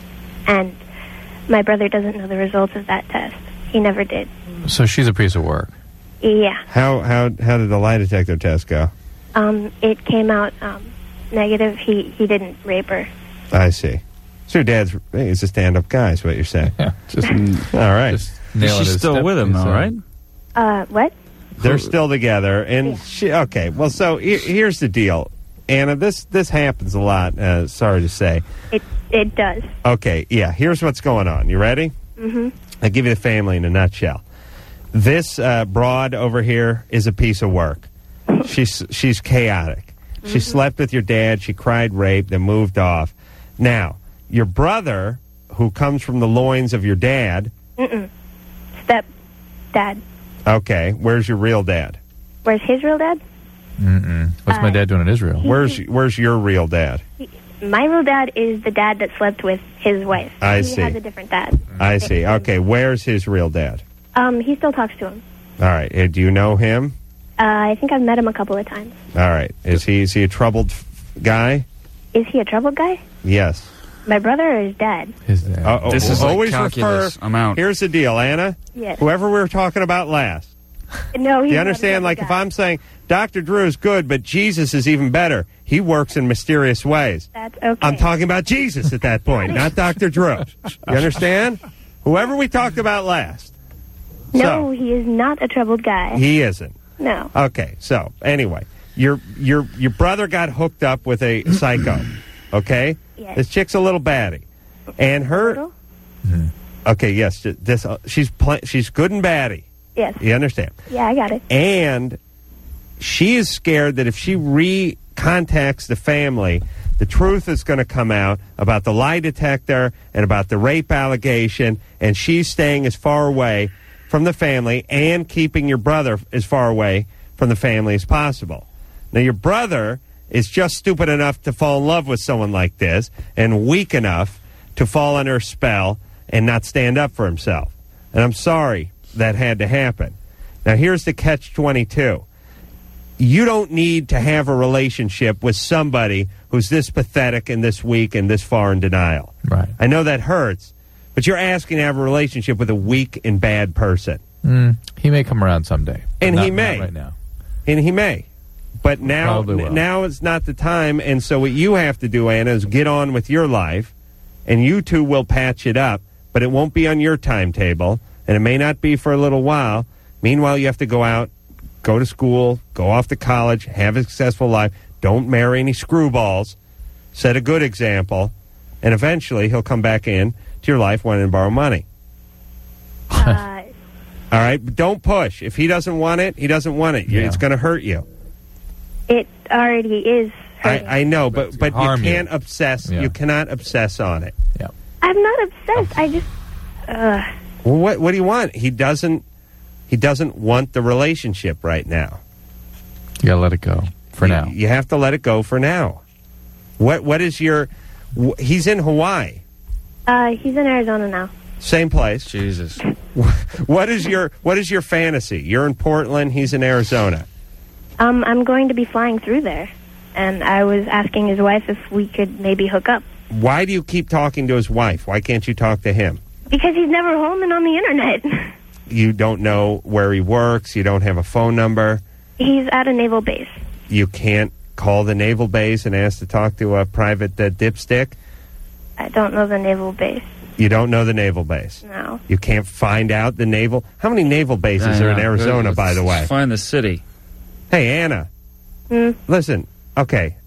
and my brother doesn't know the results of that test. He never did. So she's a piece of work. Yeah. How how how did the lie detector test go? Um, it came out um, negative. He he didn't rape her. I see. So your dad's he's a stand-up guy, is what you're saying. Yeah. Just all right. She's still with him, though, right? Uh, what? They're still together, and she. Okay, well, so he- here's the deal, Anna. This this happens a lot. Uh, sorry to say. It it does. Okay, yeah. Here's what's going on. You ready? Mm-hmm. I'll give you the family in a nutshell. This uh, broad over here is a piece of work. She's she's chaotic. She slept with your dad. She cried rape, then moved off. Now, your brother, who comes from the loins of your dad. Mm-mm. Step dad. Okay, where's your real dad? Where's his real dad? Mm-mm. What's my Uh, dad doing in Israel? Where's where's your real dad? My real dad is the dad that slept with his wife. I he see. has a different dad. I see. Okay, where's his real dad? Um, he still talks to him. All right. Uh, do you know him? Uh, I think I've met him a couple of times. All right. Is he is he a troubled f- guy? Is he a troubled guy? Yes. My brother or his dad? His dad. Uh, This is like always calculus. refer. I'm out. Here's the deal, Anna. Yes. Whoever we were talking about last. No, he's Do you not a understand? Like troubled if guy. I'm saying Doctor Drew is good, but Jesus is even better. He works in mysterious ways. That's okay. I'm talking about Jesus at that point, not Doctor Drew. You understand? Whoever we talked about last. No, he is not a troubled guy. He isn't. No. Okay, so anyway, your your your brother got hooked up with a psycho. Okay, Yes. this chick's a little baddie, and her. Okay, yes, this uh, she's pl- she's good and baddie. Yes. You understand? Yeah, I got it. And she is scared that if she re-contacts the family, the truth is going to come out about the lie detector and about the rape allegation, and she's staying as far away from the family and keeping your brother as far away from the family as possible. Now, your brother is just stupid enough to fall in love with someone like this and weak enough to fall under her spell and not stand up for himself. And I'm sorry that had to happen. Now, here's the catch twenty-two. You don't need to have a relationship with somebody who's this pathetic and this weak and this far in denial. Right. I know that hurts, but you're asking to have a relationship with a weak and bad person. Mm, he may come around someday. but And not- he may. not right now. And he may. But now, Probably will. now is not the time. And so what you have to do, Anna, is get on with your life, and you two will patch it up, but it won't be on your timetable, and it may not be for a little while. Meanwhile, you have to go out, go to school, go off to college, have a successful life. Don't marry any screwballs. Set a good example, and eventually he'll come back in to your life wanting to borrow money. Uh, All right? But don't push. If he doesn't want it, he doesn't want it. Yeah. It's going to hurt you. it already is. I, I know, but but you harm you. can't obsess. Yeah. You cannot obsess on it. Yeah. I'm not obsessed. I just. Uh, Well, what what do you want? He doesn't. He doesn't want the relationship right now. You gotta let it go for You- now. You have to let it go for now. What what is your? wh- He's in Hawaii, uh, he's in Arizona now. same place. Jesus. What is your what is your fantasy? You're in Portland. He's in Arizona. Um, I'm going to be flying through there, and I was asking his wife if we could maybe hook up Why do you keep talking to his wife? Why can't you talk to him? because he's never home and on the internet. You don't know where he works. You don't have a phone number. He's at a naval base. You can't call the naval base and ask to talk to a private uh, dipstick. I don't know the naval base. You don't know the naval base. No. You can't find out the naval. How many naval bases are in Yeah, Arizona, let's by the way? Find the city. Hey, Anna. Hmm? Listen. Okay.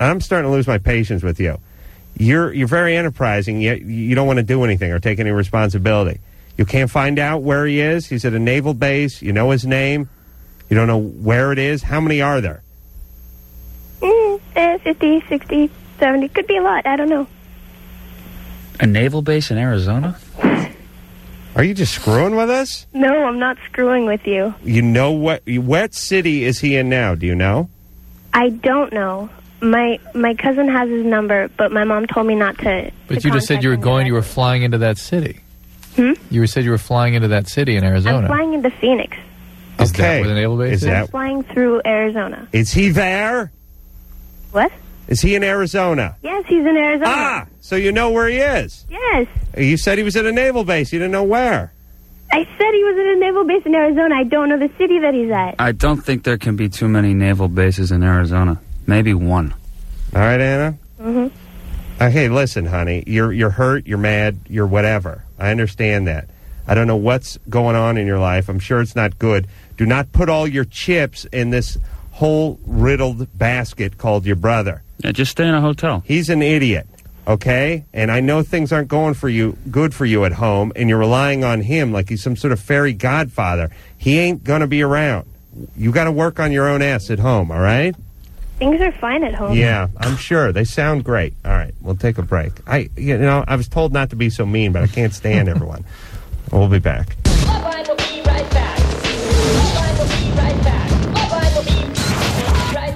I'm starting to lose my patience with you. You're you're very enterprising, yet you don't want to do anything or take any responsibility. You can't find out where he is. He's at a naval base. You know his name. You don't know where it is. How many are there? Mm, eh, fifty, sixty, seventy. Could be a lot. I don't know. A naval base in Arizona? Are you just screwing with us? No, I'm not screwing with you. You know what? What city is he in now? Do you know? I don't know. My my cousin has his number, but my mom told me not to. But to you just said you were contact him going, yet. you were flying into that city. Hmm? You said you were flying into that city in I'm Arizona. flying into Phoenix. Is that where the naval base is? Is I'm that? flying through Arizona. Is he there? What? Is he in Arizona? Yes, he's in Arizona. Ah, so you know where he is. Yes. You said he was at a naval base. You didn't know where. I said he was at a naval base in Arizona. I don't know the city that he's at. I don't think there can be too many naval bases in Arizona. Maybe one. All right, Anna? Mm-hmm. Uh, hey, listen, honey. You're you're hurt. You're mad. You're whatever. I understand that. I don't know what's going on in your life. I'm sure it's not good. Do not put all your chips in this whole riddled basket called your brother. Yeah, just stay in a hotel. He's an idiot, okay? And I know things aren't going for you, good for you at home, and you're relying on him like he's some sort of fairy godfather. He ain't going to be around. You got to work on your own ass at home, all right? Things are fine at home. Yeah, I'm sure. They sound great. All right, we'll take a break. I, you know, I was told not to be so mean, but I can't stand everyone. We'll be back. Loveline will be right back. Loveline will be right back. Loveline will be right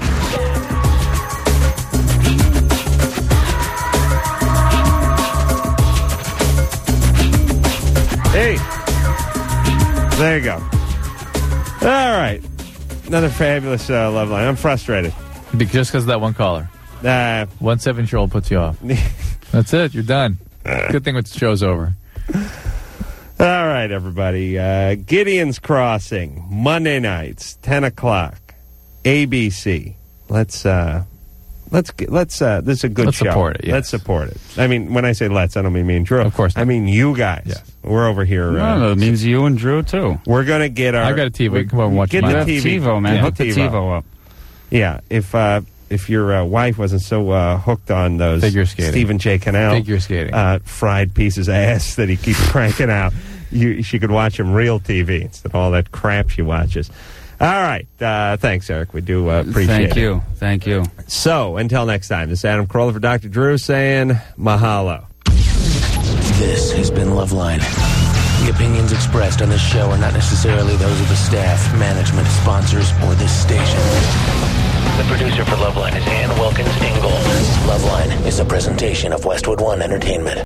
back. Hey, there you go. All right, another fabulous uh, love line. I'm frustrated. Be- Just because of that one caller. Uh, one seven-year-old puts you off. That's it. You're done. Good thing when the show's over. All right, everybody. Uh, Gideon's Crossing, Monday nights, ten o'clock, A B C. Let's uh, let's get, let's. Uh, this is a good Let's show. support it, yes. Let's support it. I mean, when I say let's, I don't mean me and Drew. Of course not. I mean you guys. Yes. We're over here. Uh, No, that means you and Drew, too. We're gonna get our. I got a T V. We can come over and watch Get mine. the You have T V. TiVo, man. Yeah, Hook the TiVo. TiVo up. Yeah, if uh, if your uh, wife wasn't so uh, hooked on those Figure skating. Stephen J. Cannell Figure skating. Uh, fried pieces of ass that he keeps cranking out, you, she could watch him real T V instead of all that crap she watches. All right, uh, thanks, Eric. We do uh, appreciate Thank it. you. Thank you. So, until next time, this is Adam Carolla for Doctor Drew saying mahalo. This has been Loveline. The opinions expressed on this show are not necessarily those of the staff, management, sponsors, or this station. The producer for Loveline is Ann Wilkins Ingle. Loveline is a presentation of Westwood One Entertainment.